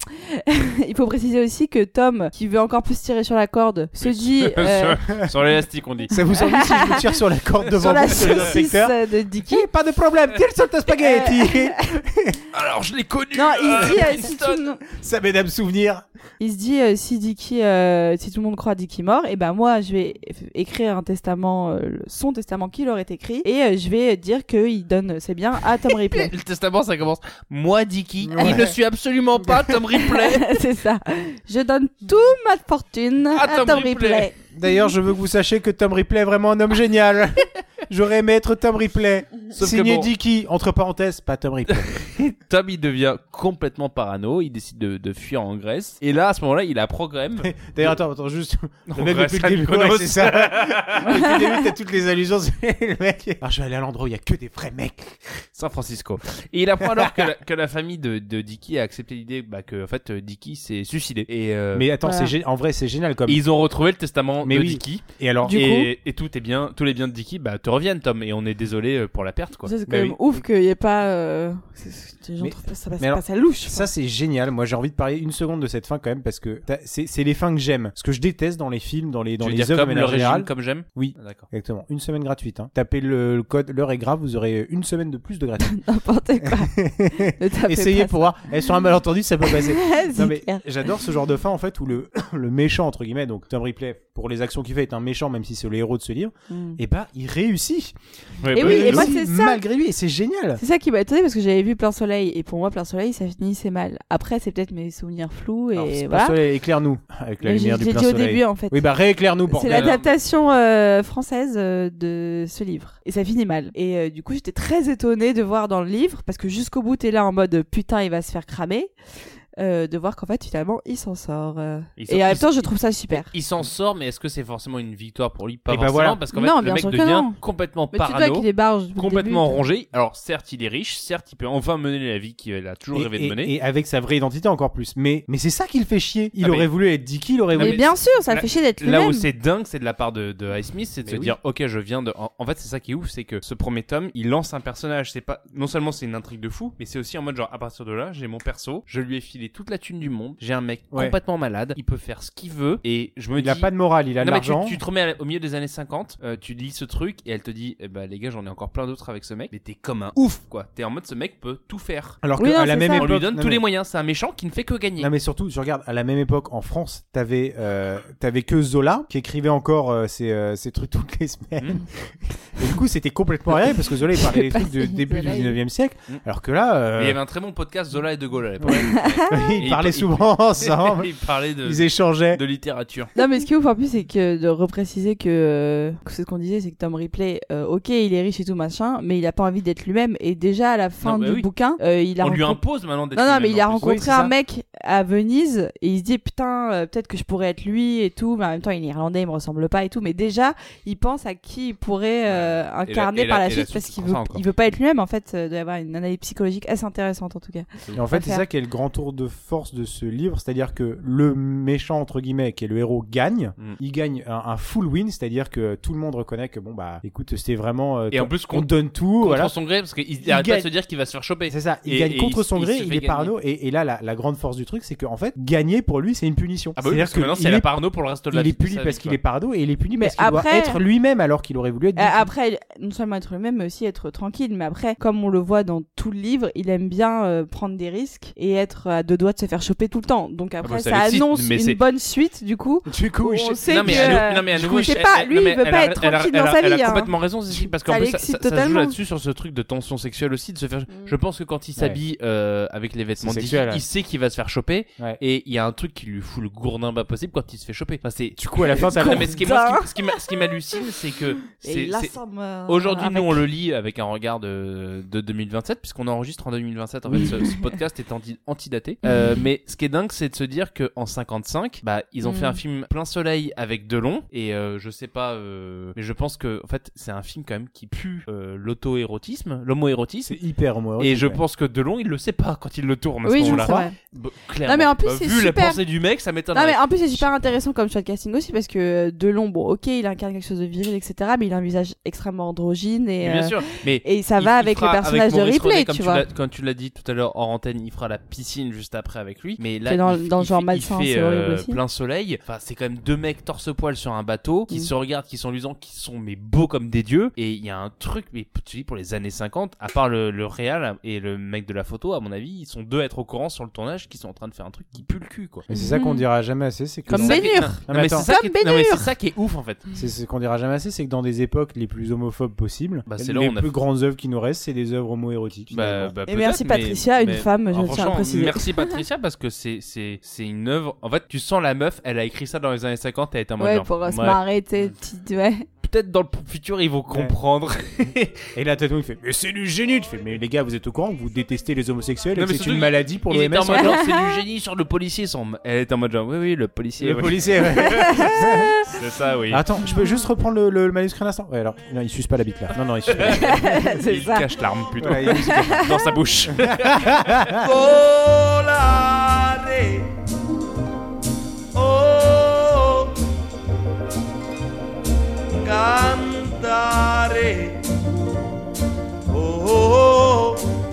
Il faut préciser aussi que Tom, qui veut encore plus tirer sur la corde, se dit... euh, sur, sur l'élastique, on dit. Ça vous envie si je vous tire sur la corde devant sur la vous, sur les saucisse inspecteurs? de Dicky. Eh, pas de problème, tire sur ta spaghetti! Alors, je l'ai connu. Non, il euh, se dit... euh, si tout le monde- Ça m'aide à me souvenir. Il se dit euh, si Dicky, euh, si tout le monde croit Dicky mort, et ben moi je vais f- écrire un testament, euh, son testament qu'il aurait écrit, et euh, je vais dire qu'il donne ses biens à Tom Ripley. Le testament, ça commence. Moi, Dicky, Ouais. il ne suis absolument pas Tom Ripley. C'est ça. Je donne toute ma fortune à, À Tom, Tom Ripley. Ripley. D'ailleurs, je veux que vous sachiez que Tom Ripley est vraiment un homme génial. J'aurais aimé être Tom Ripley. Sauf que Signé bon. Dicky, entre parenthèses, pas Tom Ripley. Tom, il devient complètement parano. Il décide de, de fuir en Grèce. Et là, à ce moment-là, il a programme. D'ailleurs, attends, attends, juste. En Le mec, Grèce, depuis à le début, Mykonos. ouais, c'est ça. Depuis le début, t'as toutes les allusions. C'est le mec. Alors, je vais aller à l'endroit où il y a que des vrais mecs. San Francisco. Et il apprend alors que la, que la famille de, de Dicky a accepté l'idée bah, que en fait euh, Dicky s'est suicidé. Et, euh, Mais attends, Voilà. c'est gé- en vrai, c'est génial comme. et ils ont retrouvé le testament Mais de oui. Dicky. Et alors, Du et, et tout est bien, tous les biens de Dicky bah, te reviennent, Tom. Et on est désolé euh, pour la perte, quoi. Ça, c'est quand Bah même oui. ouf qu'il n'y ait pas. Euh... c'est- c'est- Les gens Mais- trouvent pas ça, passe mais alors, pas ça louche. ça c'est génial. Moi j'ai envie de parler une seconde de cette fin quand même parce que t'as- c'est c'est les fins que j'aime. Ce que je déteste dans les films, dans les dans Tu veux les dire œuvres comme de le manière régime, générale. comme j'aime. Oui. Ah, d'accord. Exactement. Une semaine gratuite. Hein. Tapez le, le code l'heure est grave, vous aurez une semaine de plus de gratuite. N'importe quoi. Ne tapez Essayez pas pour voir. Eh, sur un malentendu ça peut passer. ça. Non C'est mais clair. j'adore ce genre de fin en fait où le le méchant entre guillemets donc Tom Ripley pour les actions qu'il fait est un méchant même si c'est le héros de ce livre. Mm. Et bah il réussit. Et bah, oui, Il et moi, réussit c'est ça. malgré lui et c'est génial. C'est ça qui m'a étonné parce que j'avais vu Plein Soleil et pour moi Plein Soleil ça finissait mal. Après c'est peut-être mes souvenirs flous et Alors, c'est pas voilà. soleil, éclaire-nous avec la Mais j'ai lumière du j'ai plein dit au soleil. début en fait. Oui bah rééclaire-nous C'est bordel. l'adaptation euh, française euh, de ce livre. Et ça finit mal. Et euh, du coup, j'étais très étonnée de voir dans le livre, parce que jusqu'au bout, t'es là en mode putain, il va se faire cramer, euh, de voir qu'en fait, finalement, il s'en sort. euh. Il s'en- Et en même il- temps, je trouve ça super. Il s'en sort, mais est-ce que c'est forcément une victoire pour lui? Pas Et bah forcément, voilà. parce qu'en fait, Non, le bien mec sûr que devient non. complètement Mais tu vois parano, qu'il est barge depuis le complètement début. rongé. Alors, certes, il est riche, certes, il peut enfin mener la vie qu'il a toujours Et, rêvé de et- mener. et avec sa vraie identité encore plus. Mais, mais c'est ça qui le fait chier. Il Ah, aurait mais- voulu être Dicky, il aurait Non, voulu. Mais mais bien sûr, ça le là- fait chier d'être Là lui-même. où c'est dingue, c'est de la part de, de Highsmith, c'est de Mais se oui. dire, ok, je viens de. En, en fait, c'est ça qui est ouf, c'est que ce premier tome, il lance un personnage. C'est pas non seulement c'est une intrigue de fou, mais c'est aussi en mode genre à partir de là, j'ai mon perso, je lui ai filé toute la thune du monde, j'ai un mec Ouais. complètement malade, il peut faire ce qu'il veut, et je me Il dis. a pas de morale, il a de Non, mais tu, l'argent. tu te remets à- au milieu des années cinquante, euh, tu lis ce truc et elle te dit, eh ben les gars, j'en ai encore plein d'autres avec ce mec, mais t'es comme un ouf, quoi. T'es en mode ce mec peut tout faire. Alors Oui, qu'à non, la c'est même ça. On époque. lui donne non, tous mais- les moyens. C'est un méchant qui ne fait que gagner. Non mais surtout, je regarde à la même époque en France, t'avais euh, t'avais que Zola qui écrivait encore euh, ses, euh, ses trucs toutes les semaines. Et du coup, c'était complètement rien parce que Zola il parlait des trucs du Pas début du Zola, il- dix-neuvième siècle, Mm. alors que là, euh, Mais il y avait un très bon podcast Zola et De Gaulle à l'époque. ils Et parlaient il- souvent ensemble, il parlait de, ils échangeaient. de littérature. Non, mais ce qui est ouf en plus, c'est que de repréciser que, euh, que c'est ce qu'on disait, c'est que Tom Ripley, euh, ok, il est riche et tout machin, mais il a pas envie d'être lui-même. Et déjà à la fin Non, bah du oui. bouquin, euh, il a On lui rencontré- impose maintenant d'être Non, non, mais lui-même, il a en plus. rencontré Oui, c'est un ça. mec à Venise et il se dit putain, euh, peut-être que je pourrais être lui et tout, mais en même temps il est irlandais, il me ressemble pas et tout. Mais déjà, il pense à qui il pourrait euh, Ouais. incarner Et la- par et la la suite suite, parce c'est qu'il pour veut, ça encore. il veut pas être lui-même en fait. Euh, doit y avoir une analyse psychologique assez intéressante en tout cas. Et en fait, à c'est faire. ça qui est le grand tour de force de ce livre, c'est-à-dire que le méchant entre guillemets, qui est le héros, gagne. Mm. Il gagne un, un full win, c'est-à-dire que tout le monde reconnaît que bon bah, écoute, c'était vraiment. euh, Et en toi- plus, on contre- te donne tout, Contre voilà. son gré, parce qu'il Il arrête pas gagne. de se dire qu'il va se faire choper. C'est ça, il Et- gagne et contre il- son il gré, se il, fait est parano, et, et là la, la grande force du truc, c'est qu'en fait, gagner pour lui, c'est une punition. Ah bah oui, parce que maintenant il c'est la est- parano pour le reste de la il vie. est puni de sa parce vie, qu'il quoi. est parano et il est puni Mais parce qu'il doit après- être lui-même alors qu'il aurait voulu être Euh, Dicky. après, non seulement être lui-même, mais aussi être tranquille. Mais après, comme on le voit dans tout le livre, il aime bien euh, prendre des risques et être à deux doigts de se faire choper tout le temps. Donc après, bah, ça ça l'excite, annonce mais une c'est- bonne suite du coup. Du coup, On je- sait Non mais, que, à nou- euh, non, mais à du nouveau, coup, je sais elle- pas, elle- lui, non, il mais veut elle pas a- être elle a- tranquille elle dans a- sa Elle vie, a hein. complètement raison, Zizi, parce qu'en Ça plus ça, l'excite ça- ça joue totalement. là-dessus sur ce truc de tension sexuelle aussi, de se faire. Je pense que quand il Ouais. s'habille euh, avec les vêtements C'est Dicky, sexuel, ouais. il sait qu'il va se faire choper, Ouais. et il y a un truc qui lui fout le gourdin bas possible quand il se fait choper. Enfin, c'est. Du coup, à la fin, t'as Non, le- mais ce qui, moi, ce qui- ce qui m'a- ce qui m'hallucine, c'est que Et c'est là, c'est- ça me- aujourd'hui avec- nous on le lit avec un regard de, de deux mille vingt-sept puisqu'on enregistre en deux mille vingt-sept. En fait, ce, ce podcast est anti- antidaté. Euh, mais ce qui est dingue, c'est de se dire que en cinquante-cinq, bah ils ont Mm. fait un film Plein Soleil avec Delon et euh, je sais pas, euh, mais je pense que en fait c'est un film quand même qui pue euh, l'auto-érotisme, l'homo-érotisme. C'est hyper homoérotique. Et je ouais. pense que Delon, il le sait pas quand il le tourne à Oui, ce je moment-là. c'est vrai. Bah, clairement. Non, mais en plus, Bah, c'est vu la super. pensée du mec, ça Non, m'étonnerait. mais en plus, c'est super intéressant comme choix de casting aussi parce que Delon, bon, ok, il incarne quelque chose de viril, et cetera, mais il a un visage extrêmement androgyne et, Mais bien euh, sûr. Mais et ça il- va il avec fera- le personnage de Maurice Ripley, René, comme tu tu vois. l'as- Comme tu l'as dit tout à l'heure hors antenne, il fera la piscine juste après avec lui. Mais là, C'est dans- il, dans le il genre fait, malsain, il fait, c'est horrible euh, aussi. Plein Soleil. Enfin, c'est quand même deux mecs torse-poil sur un bateau qui Mm. se regardent, qui sont luisants, qui sont mais beaux comme des dieux. Et il y a un truc, mais tu dis pour les années cinquante, à part le, le réal et le mec de la photo, à mon avis, ils sont deux à être au courant sur le tournage, qui sont en train de faire un truc qui pue le cul, quoi. Mais c'est ça qu'on Mhm. dira jamais assez, c'est que Comme dans- C'est ça qui est- Bénur. Non, Non, non, mais mais c'est attends. ça qui est- Comme non, mais c'est Bénur. ça qui est ouf en fait. c'est ce qu'on dira jamais assez, c'est que dans des époques les plus homophobes possibles, Bah, c'est là les où on a plus fait- grandes œuvres qui nous restent, c'est des œuvres homo-érotiques. Bah, finalement. bah, Et peut-être, merci mais- Patricia, une mais- femme, je Ah, tiens à franchement, préciser. merci Patricia parce que c'est c'est c'est une œuvre. En fait, tu sens la meuf, elle a écrit ça dans les années cinquante, elle était en mode Ouais, genre, pour euh, se ouais, marrer, t'es petite, ouais. peut-être dans le futur ils vont comprendre. Et là, Tatou il fait mais c'est du génie. Tu fais mais les gars, vous êtes au courant que vous détestez les homosexuels et Non, que mais c'est surtout, une maladie pour Il l'O était M en S. mode genre c'est du génie sur le policier. Son... Elle était en mode genre oui oui le policier. Le ouais. policier. ouais. C'est ça oui. Attends, je peux juste reprendre le, le, le manuscrit un instant. Ouais, alors, non, il suce pas la bite là. Non, non, il suce pas. C'est Il ça. cache l'arme plutôt Voilà, il suce pas. dans sa bouche. volare. Oh, cantare. Oh,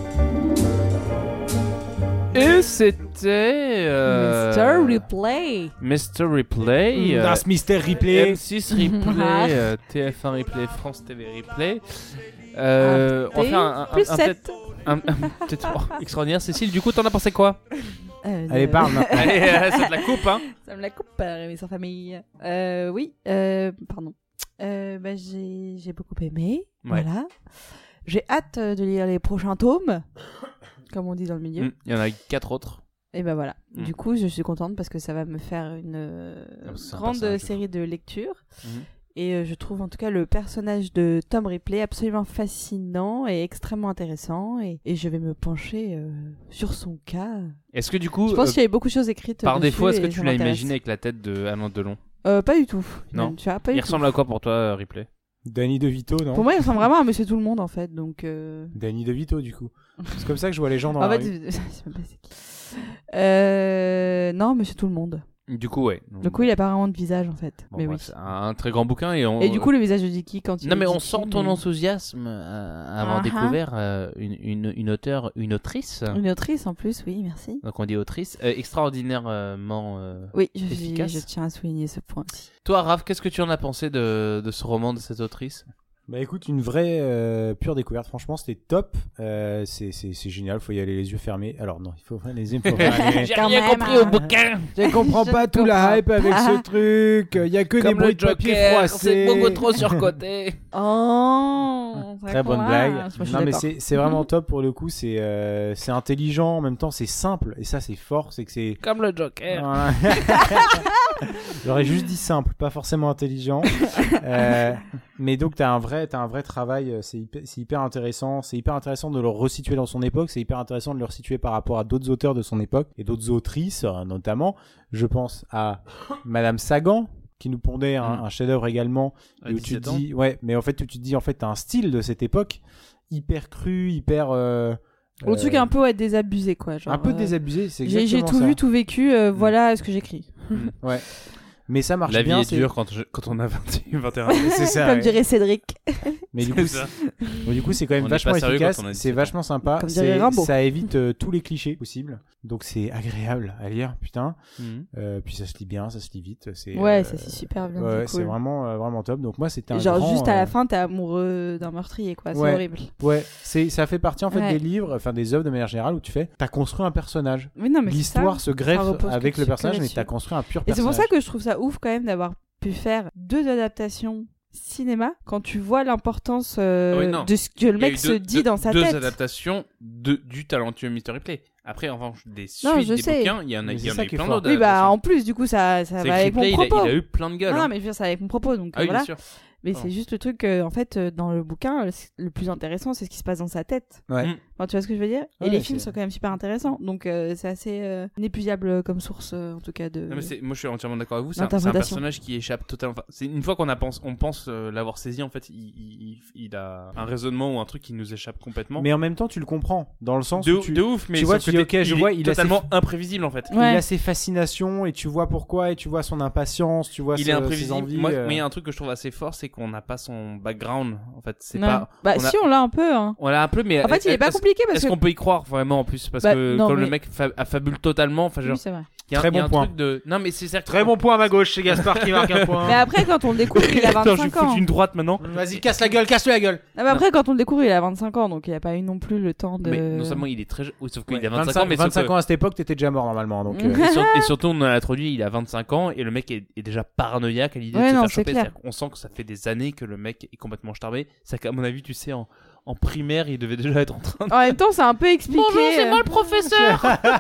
Et c'était euh... mister Replay. mister Replay. euh, Das Mister Replay. M six Replay, euh, T F un Replay, France T V Replay. Euh, on va faire un, un, Plus un, sept. peut-être un, un- peut-être oh, extraordinaire. Cécile, du coup, t'en as pensé quoi? Euh, Allez, de- parle maintenant. Allez, euh, ça te la coupe, hein. Ça me la coupe, mais sans famille. Euh, oui, euh, pardon. Euh, bah, j'ai, j'ai beaucoup aimé. Ouais. Voilà. J'ai hâte euh, de lire les prochains tomes, comme on dit dans le milieu. Mm, Il y en a quatre autres. Et ben voilà. Mm. Du coup, je suis contente parce que ça va me faire une euh, Ah, c'est un grande personnage. série de lectures. Mhm. Et euh, je trouve en tout cas le personnage de Tom Ripley absolument fascinant et extrêmement intéressant. Et, et je vais me pencher euh, sur son cas. Est-ce que du coup, Je pense euh, qu'il y avait beaucoup de choses écrites. par dessus défaut, est-ce que et tu ça l'as m'intéresse. imaginé avec la tête de Alain Delon? euh, Pas du tout. Non. Tu vois, pas Il du tout. ressemble à quoi pour toi, euh, Ripley? Danny DeVito, non Pour moi, il ressemble vraiment à Monsieur Tout le Monde en fait. Donc. Euh... Danny DeVito, du coup. C'est comme ça que je vois les gens dans En la fait, rue. je sais même pas c'est qui. Euh... Non, Monsieur Tout le Monde. Du coup, ouais. Du coup, il a pas vraiment de visage en fait. Bon, mais bref, oui. c'est un, un très grand bouquin et on. Et du coup, le visage de Dicky quand il Non est mais on Dicky, sent ton mais- enthousiasme euh, avoir Ah, découvert euh, une, une, une auteure, une autrice. Une autrice en plus, oui, merci. Donc on dit autrice, euh, extraordinairement. euh, Oui, je, Efficace. je tiens à souligner ce point aussi. Toi, Raph, qu'est-ce que tu en as pensé de, de ce roman de cette autrice? Bah écoute, une vraie euh, pure découverte, franchement c'était top, euh, c'est, c'est, c'est génial, faut y aller les yeux fermés. Alors non, il faut ouvrir les yeux, faut fermer. J'ai Quand rien même, compris au hein. bouquin. Je comprends Je pas ne tout la comprends hype avec pas. ce truc, il y a que des Comme bruits le de papier Joker, froissé. c'est beaucoup trop surcoté. Oh ça Très bonne convainc. blague. Moi, je suis Non mais d'accord. c'est, c'est vraiment top pour le coup, c'est, euh, c'est intelligent, en même temps c'est simple, et ça c'est fort, c'est que c'est... Comme le Joker. Voilà. J'aurais juste dit simple, pas forcément intelligent. Euh, mais donc t'as un vrai, t'as un vrai travail. euh, C'est hyper, c'est hyper intéressant. C'est hyper intéressant de le resituer dans son époque. C'est hyper intéressant de le resituer par rapport à d'autres auteurs de son époque et d'autres autrices, euh, notamment. Je pense à Madame Sagan qui nous pondait un, Mm. un chef-d'œuvre également. À Et où tu te dix-sept ans. dis, ouais, mais en fait où tu te dis en fait t'as un style de cette époque hyper cru, hyper. Euh, Le truc euh, est un peu ouais, désabusé quoi. Genre, un peu euh, désabusé. C'est J'ai, j'ai exactement tout ça. vu, tout vécu. euh, Voilà ce que j'écris. Ouais. Mais ça marche La vie bien. est c'est- dure quand, je- quand on a vingt et un, vingt et un ans. C'est ça. Comme ouais. dirait Cédric. Mais du C'est coup, ça. Bon, du coup, c'est quand même On n'est vachement pas sérieux efficace, quand on a c'est dix-sept ans. vachement sympa, Comme dirait c'est- Rimbaud. ça évite euh, tous les clichés possibles, donc c'est agréable à lire, putain. Mhm. Euh, puis ça se lit bien, ça se lit vite, c'est Ouais, euh, ça c'est super bien. ouais, c'est c'est cool. vraiment euh, vraiment top. Donc moi, c'était un Genre grand, juste à euh, la fin, t'es amoureux d'un meurtrier quoi. C'est Ouais. horrible. Ouais, c'est ça fait partie en fait Ouais. des livres, enfin des œuvres de manière générale où tu fais, t'as construit un personnage. Mais non, mais c'est L'histoire ça. se greffe repose avec que le dessus, personnage, que mais là-dessus. t'as construit un pur Et c'est personnage. pour ça que je trouve ça ouf quand même d'avoir pu faire deux adaptations cinéma quand tu vois l'importance euh, Ah oui, non. de ce que le Il y a mec eu se deux- dit deux- dans sa deux tête. adaptations de, du talentueux mister Ripley. Après, en revanche, des suites, Non, je des sais. bouquins, il y en a, Mais il c'est y en ça a eu qui est plein fort. d'autres. Oui, bah adaptations. en plus, du coup, ça, ça C'est va que avec mon Ripley, il a, propos. il a eu plein de gueules. Non, hein. non, mais je veux dire, ça va avec mon propos. Donc Ah oui, voilà. bien sûr. Mais Pardon. c'est juste le truc, euh, en fait, euh, dans le bouquin, le, le plus intéressant, c'est ce qui se passe dans sa tête. Ouais. Mm. Enfin, tu vois ce que je veux dire? Et Ouais, les films c'est- sont quand même super intéressants. Donc, euh, c'est assez euh, inépuisable comme source, euh, en tout cas, de. Non, mais c'est, moi je suis entièrement d'accord avec vous. C'est un, c'est un D'interprétation. personnage qui échappe totalement. Enfin, c'est une fois qu'on a pense, on pense euh, l'avoir saisi, en fait, il, il, il, il a un raisonnement ou un truc qui nous échappe complètement. Mais en même temps, tu le comprends dans le sens de, où tu, de ouf, mais tu vois, sauf tu que dis, t'es- ok, je il vois, est il a ses- totalement imprévisible en fait. Ouais. il a ses fascinations et tu vois pourquoi et tu vois son impatience, tu vois Il ses, est ses imprévisible. envies. Moi, euh. mais il y a un truc que je trouve assez fort, c'est qu'on n'a pas son background. En fait, c'est Ouais. pas. Bah, on a- si, on l'a un peu. Hein. On l'a un peu, mais En fait, il est pas est-ce- compliqué parce Est-ce que. qu'on peut y croire vraiment en plus parce Bah, que non, quand le mais- mec fa- affabule totalement, enfin genre, Oui, c'est vrai. il y a, Très il y a bon un point. truc de. Non mais c'est certes. Très bon point à ma gauche, c'est Gaspard qui marque un point. Mais après, quand on le découvre, il a Attends, je vais vingt-cinq ans. foutre une droite maintenant. Vas-y, casse la gueule, casse-le la gueule. Ah, mais après, quand on le découvre, il a vingt-cinq ans, donc il a pas eu non plus le temps de. Mais non seulement il est très, oui, sauf qu'il Ouais, a vingt-cinq ans, mais sauf vingt-cinq que- ans à cette époque, t'étais déjà mort normalement. Donc, euh, Et, sur- et surtout, on a introduit, il a vingt-cinq ans et le mec est, est déjà paranoïaque à l'idée Ouais, de se non, faire c'est choper. clair. C'est-à-dire qu'on sent que ça fait des années que le mec est complètement starbé. C'est qu'à mon avis, tu sais, en, en primaire, il devait déjà être en train de. En même temps, c'est un peu expliqué. Bonjour, c'est moi le professeur.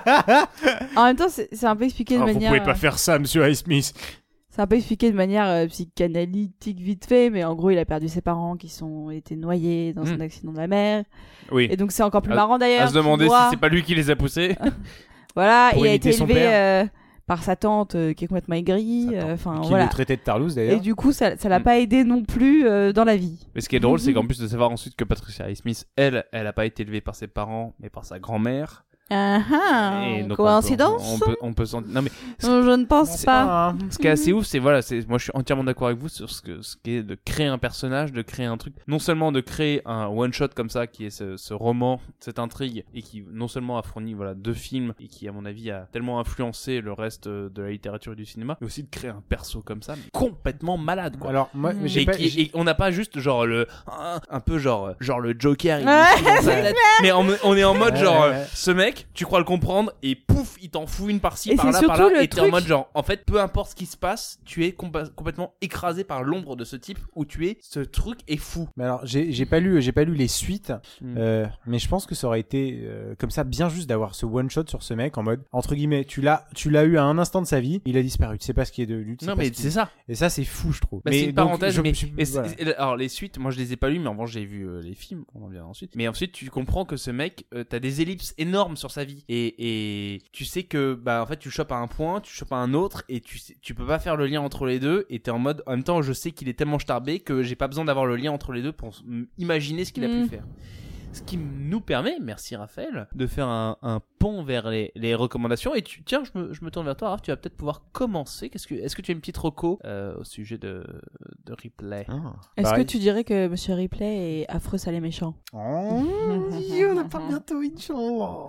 En même temps, c'est c'est un peu expliqué de oh, vous manière. pouvez pas faire ça, Monsieur Highsmith. C'est un peu expliqué de manière euh, psychanalytique vite fait, mais en gros, il a perdu ses parents qui sont été noyés dans un Mm. accident de la mer. Oui. Et donc, c'est encore plus À- marrant d'ailleurs. À se demander tu si vois. c'est pas lui qui les a poussés. Voilà, Pour il a imiter été son élevé père. euh, par sa tante euh, qui est complètement aigrie. Sa tante, euh, Enfin, Qui voilà. le traitait de Tarlouse Et d'ailleurs. du coup, ça, ça l'a Mm. pas aidé non plus euh, dans la vie. Mais ce qui est drôle, c'est qu'en plus de savoir ensuite que Patricia Highsmith, elle, elle a pas été élevée par ses parents, mais par sa grand-mère. Ah ah, Et donc, on coïncidence peut- On peut, on peut s'en- Non mais Euh, Je ne pense C'est- pas. Hein. ce qui est assez ouf, c'est voilà, c'est moi je suis entièrement d'accord avec vous sur ce que ce qui est de créer un personnage, de créer un truc, non seulement de créer un one shot comme ça qui est ce, ce roman, cette intrigue et qui non seulement a fourni voilà deux films et qui à mon avis a tellement influencé le reste de la littérature et du cinéma, mais aussi de créer un perso comme ça, mais complètement malade quoi. Alors moi, Mm. j'ai Et, pas. et- j'ai- et on n'a pas juste genre le un, un peu genre genre le Joker il Ouais, est dans sa tête. Mais on, on est en mode Ouais, genre ouais, euh, ouais. ce mec tu crois le comprendre et pouf il t'en fout une par-ci Et par c'est là par surtout là le et t'es en truc- mode genre en fait peu importe ce qui se passe tu es compa- complètement écrasé par l'ombre de ce type où tu es ce truc est fou. Mais alors, j'ai j'ai pas lu, j'ai pas lu les suites, Mm. euh, mais je pense que ça aurait été euh, comme ça bien juste d'avoir ce one shot sur ce mec en mode entre guillemets, tu l'as, tu l'as eu à un instant de sa vie, il a disparu, tu sais pas ce qui est devenu. tu sais Non pas mais ce qui- c'est ça. Et ça c'est fou, je trouve. Bah, mais c'est une donc, parenthèse, je- mais, je- mais c'est- voilà. c'est- alors les suites, moi je les ai pas lus, mais en revanche j'ai vu euh, les films, on en vient ensuite. Mais ensuite tu comprends que ce mec, euh, t'as des ellipses énormes sur sa vie, et, et tu sais que bah en fait tu chopes à un point, tu chopes à un autre, et tu sais, tu peux pas faire le lien entre les deux, et t'es en mode, en même temps je sais qu'il est tellement starbé que j'ai pas besoin d'avoir le lien entre les deux pour s- m- imaginer ce qu'il a Mm. pu faire. Ce qui nous permet, merci Raphaël, de faire un, un pont vers les, les recommandations. Et tu, tiens, je me, je me tourne vers toi, Raph, tu vas peut-être pouvoir commencer. Qu'est-ce que, est-ce que tu as une petite reco euh, au sujet de, de Ripley? Est-ce Pareil. que tu dirais que Monsieur Ripley est affreux, sale et méchant? Oh, Dieu, on en parle bientôt, Inch'Allah.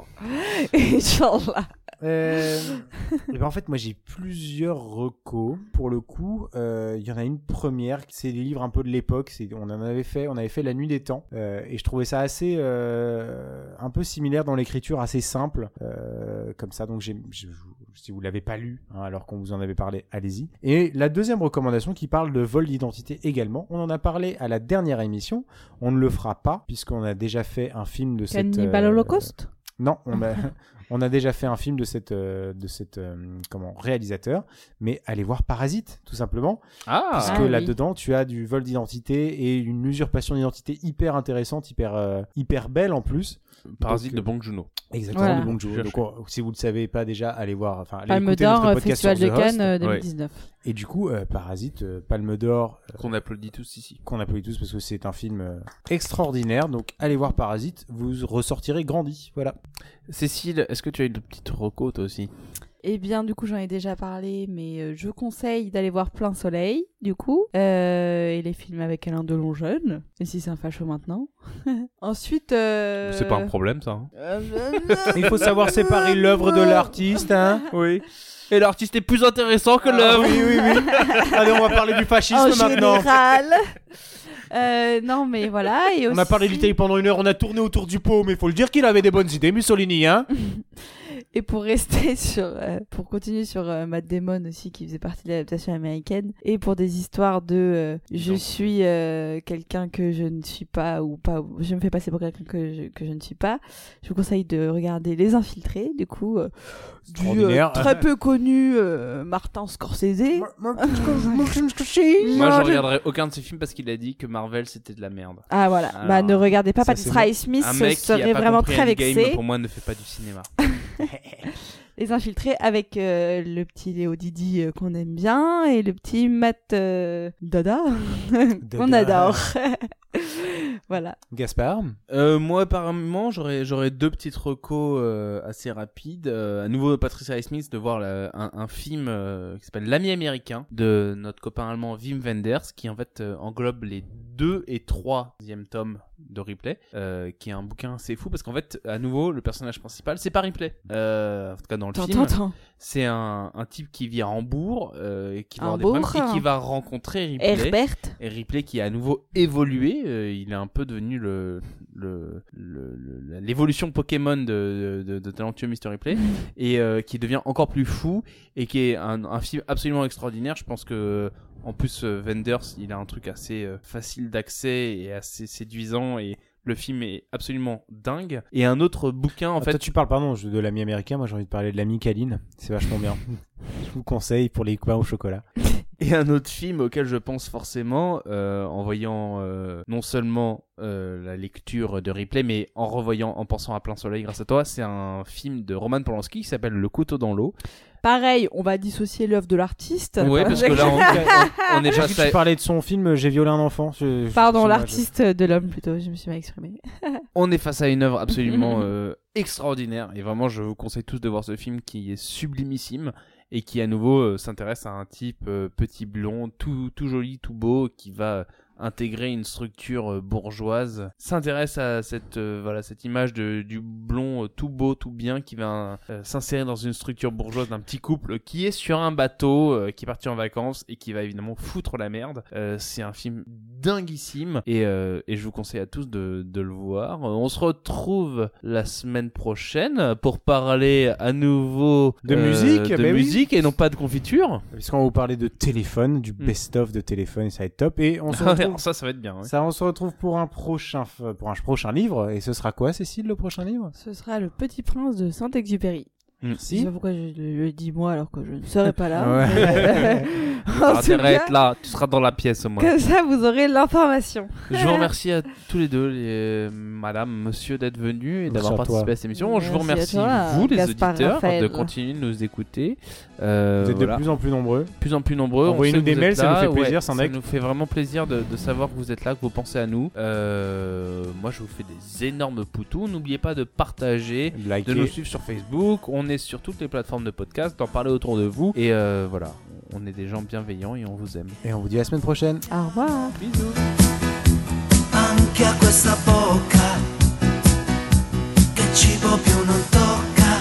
Inch'Allah. Euh, et ben en fait, moi j'ai plusieurs recos. Pour le coup, euh, il y en a une première, c'est des livres un peu de l'époque. C'est, on en avait fait, on avait fait La Nuit des Temps, euh, et je trouvais ça assez, euh, un peu similaire dans l'écriture, assez simple, euh, comme ça. Donc j'ai, je- je- si vous l'avez pas lu, hein, alors qu'on vous en avait parlé, allez-y. Et la deuxième recommandation qui parle de vol d'identité également. On en a parlé à la dernière émission. On ne le fera pas puisqu'on a déjà fait un film de cette. Cannibal euh, Holocaust? Non, on a, on a déjà fait un film de cette, euh, de cette, euh, comment, réalisateur, mais allez voir Parasite, tout simplement, Ah, puisque Ah oui. là-dedans, tu as du vol d'identité et une usurpation d'identité hyper intéressante, hyper, euh, hyper belle en plus. Parasite Donc, de Bong Joon-ho. Exactement, Voilà. de Bong Joon-ho. Je Donc, on- si vous le savez pas déjà, allez voir, enfin, allez Palme écouter d'Or, notre euh, podcast Festival sur de The Host. Cannes euh, deux mille dix-neuf. Et du coup, euh, Parasite, euh, Palme d'Or, euh, Qu'on applaudit tous ici. qu'on applaudit tous parce que c'est un film euh, extraordinaire. Donc, allez voir Parasite, vous ressortirez grandi. Voilà. Cécile, est-ce que tu as une petite reco toi aussi? Eh bien, du coup, j'en ai déjà parlé, mais euh, je conseille d'aller voir Plein Soleil, du coup, euh, et les films avec Alain Delon jeune, et si c'est un facho maintenant. Ensuite... euh, C'est pas un problème ça. Hein. euh, Il faut savoir séparer l'œuvre de l'artiste, hein. Oui. Et l'artiste est plus intéressant que l'œuvre. Ah, oui, oui, oui. Allez, on va parler du fascisme en maintenant. général. Euh, non, mais voilà. Et On aussi... a parlé d'Italie pendant une heure, on a tourné autour du pot, mais il faut le dire qu'il avait des bonnes idées, Mussolini, hein. Et pour rester sur, euh, pour continuer sur euh, Matt Damon aussi, qui faisait partie de l'adaptation américaine, et pour des histoires de euh, je suis euh, quelqu'un que je ne suis pas ou pas, ou je me fais passer pour quelqu'un que je, que je ne suis pas, je vous conseille de regarder Les Infiltrés, du coup, euh, du euh, très peu connu euh, Martin Scorsese. Moi, je regarderai aucun de ces films parce qu'il a dit que Marvel c'était de la merde. Ah voilà, Alors, bah ne regardez pas ça, Patrick c'est Smith, Un ce mec qui a serait pas vraiment compris très Endgame, vexé. pour moi, ne fait pas du cinéma. Les Infiltrés avec euh, le petit Léo Didi euh, qu'on aime bien et le petit Matt euh, Dada qu'on adore. Voilà. Gaspard. Euh, moi, apparemment, j'aurais j'aurais deux petites recos euh, assez rapides. Euh, à nouveau, Patricia Highsmith de voir la, un, un film euh, qui s'appelle L'Ami américain de notre copain allemand Wim Wenders, qui en fait euh, englobe les deux et troisième tomes de Ripley, euh, qui est un bouquin assez fou parce qu'en fait, à nouveau, le personnage principal, c'est pas Ripley. Euh, en tout cas, dans le Attends, film, attends. c'est un, un type qui vit à Hambourg, euh, qui va avoir des Hambourg. problèmes et qui va rencontrer Ripley. Herbert. Et Ripley qui a à nouveau évolué, euh, il est un peu devenu le, le, le, le- l'évolution Pokémon de, de, de talentueux mister Ripley, et euh, qui devient encore plus fou, et qui est un, un film absolument extraordinaire. Je pense que en plus euh, Wenders, il a un truc assez euh, facile d'accès et assez séduisant, et le film est absolument dingue. Et un autre bouquin en En fait, fait, tu parles, pardon, je- de l'ami américain. Moi, j'ai envie de parler de l'ami Kaline. C'est vachement bien. Je vous le conseille pour les copains au chocolat. et un autre film auquel je pense forcément euh, en voyant euh, non seulement euh, la lecture de Ripley, mais en revoyant, en pensant à Plein Soleil grâce à toi, c'est un film de Roman Polanski qui s'appelle Le couteau dans l'eau. Pareil, on va dissocier l'œuvre de l'artiste. Ouais, parce que là on, on, on est J'ai pas vu que tu parlais de son film J'ai violé un enfant. Je- je- Pardon, excuse-moi, l'artiste de l'homme plutôt, je me suis mal exprimée. on est face à une œuvre absolument euh, extraordinaire, et vraiment je vous conseille tous de voir ce film qui est sublimissime et qui à nouveau euh, s'intéresse à un type euh, petit blond, tout, tout joli, tout beau, qui va intégrer une structure euh, bourgeoise, s'intéresse à cette euh, voilà cette image de du blond euh, tout beau, tout bien, qui va euh, s'insérer dans une structure bourgeoise d'un petit couple qui est sur un bateau, euh, qui est parti en vacances et qui va évidemment foutre la merde. Euh, c'est un film dinguissime, et, euh, et je vous conseille à tous de, de le voir. Euh, On se retrouve la semaine prochaine pour parler à nouveau De musique, de bah oui. musique et non pas de confiture. Puisqu'on va vous parler de téléphone, du Mm. best-of de téléphone, et ça va être top. Et on se retrouve, ça, ça va être bien. Ouais. ça, on se retrouve pour un prochain, f- pour un prochain livre. Et ce sera quoi, Cécile, le prochain livre? Ce sera Le Petit Prince de Saint-Exupéry. Je sais Merci. pas pourquoi je le, le dis moi alors que je ne serai pas là. Ouais. mais- en Alors, tout t'arrêtes cas, là, tu seras dans la pièce au moins. comme ça vous aurez l'information. Je vous remercie à tous les deux, les, madame, monsieur, d'être venus et d'avoir Merci à participé toi. à cette émission. Je vous Merci à remercie, toi, vous, les Gaspard auditeurs, Raphaël. de continuer de nous écouter. Euh, Vous êtes voilà. de plus en plus nombreux. de plus en plus nombreux. On Envoyez-nous sait que des vous mails, êtes ça nous là. fait plaisir, Ouais, c'est un ça mec. nous fait vraiment plaisir de, de savoir que vous êtes là, que vous pensez à nous. Euh, moi, je vous fais des énormes poutous. N'oubliez pas de partager, De de liker. nous suivre sur Facebook. On est sur toutes les plateformes de podcast, d'en parler autour de vous. Et euh, voilà, on est des gens bienveillants et on vous aime. Et on vous dit à la semaine prochaine. Au revoir. Bisous. Anche a questa bocca che cibo più non tocca,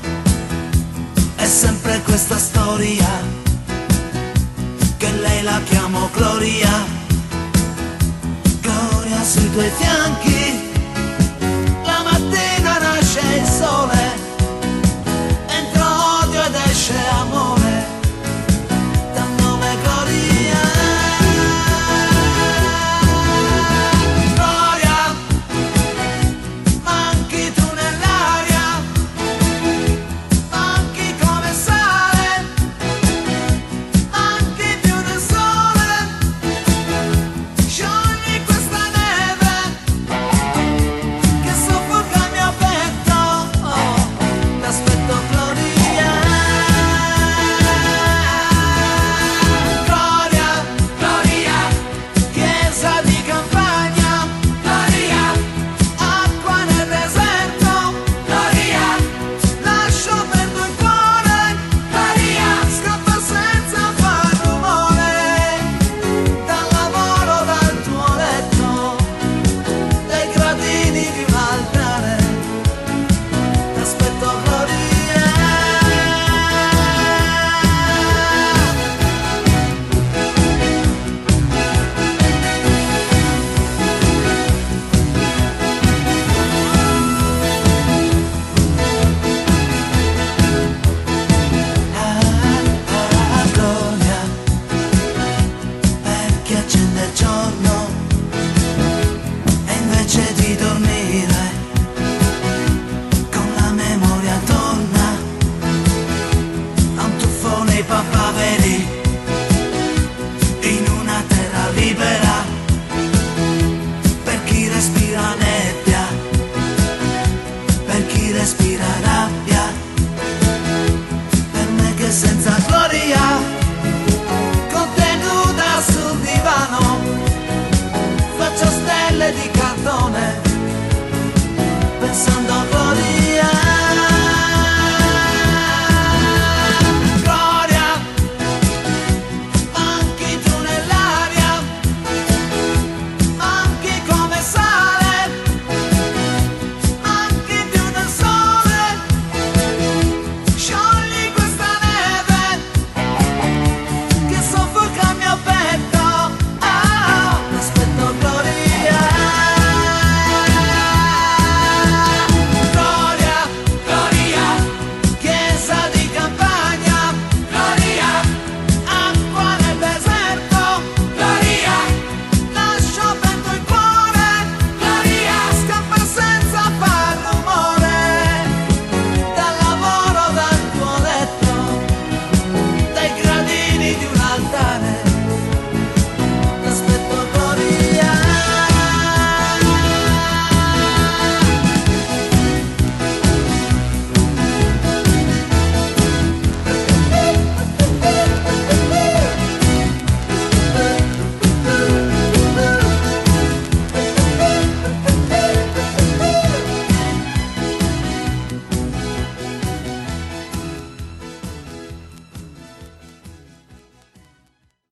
è sempre questa storia che lei la chiamo Gloria, Gloria sui tuoi fianchi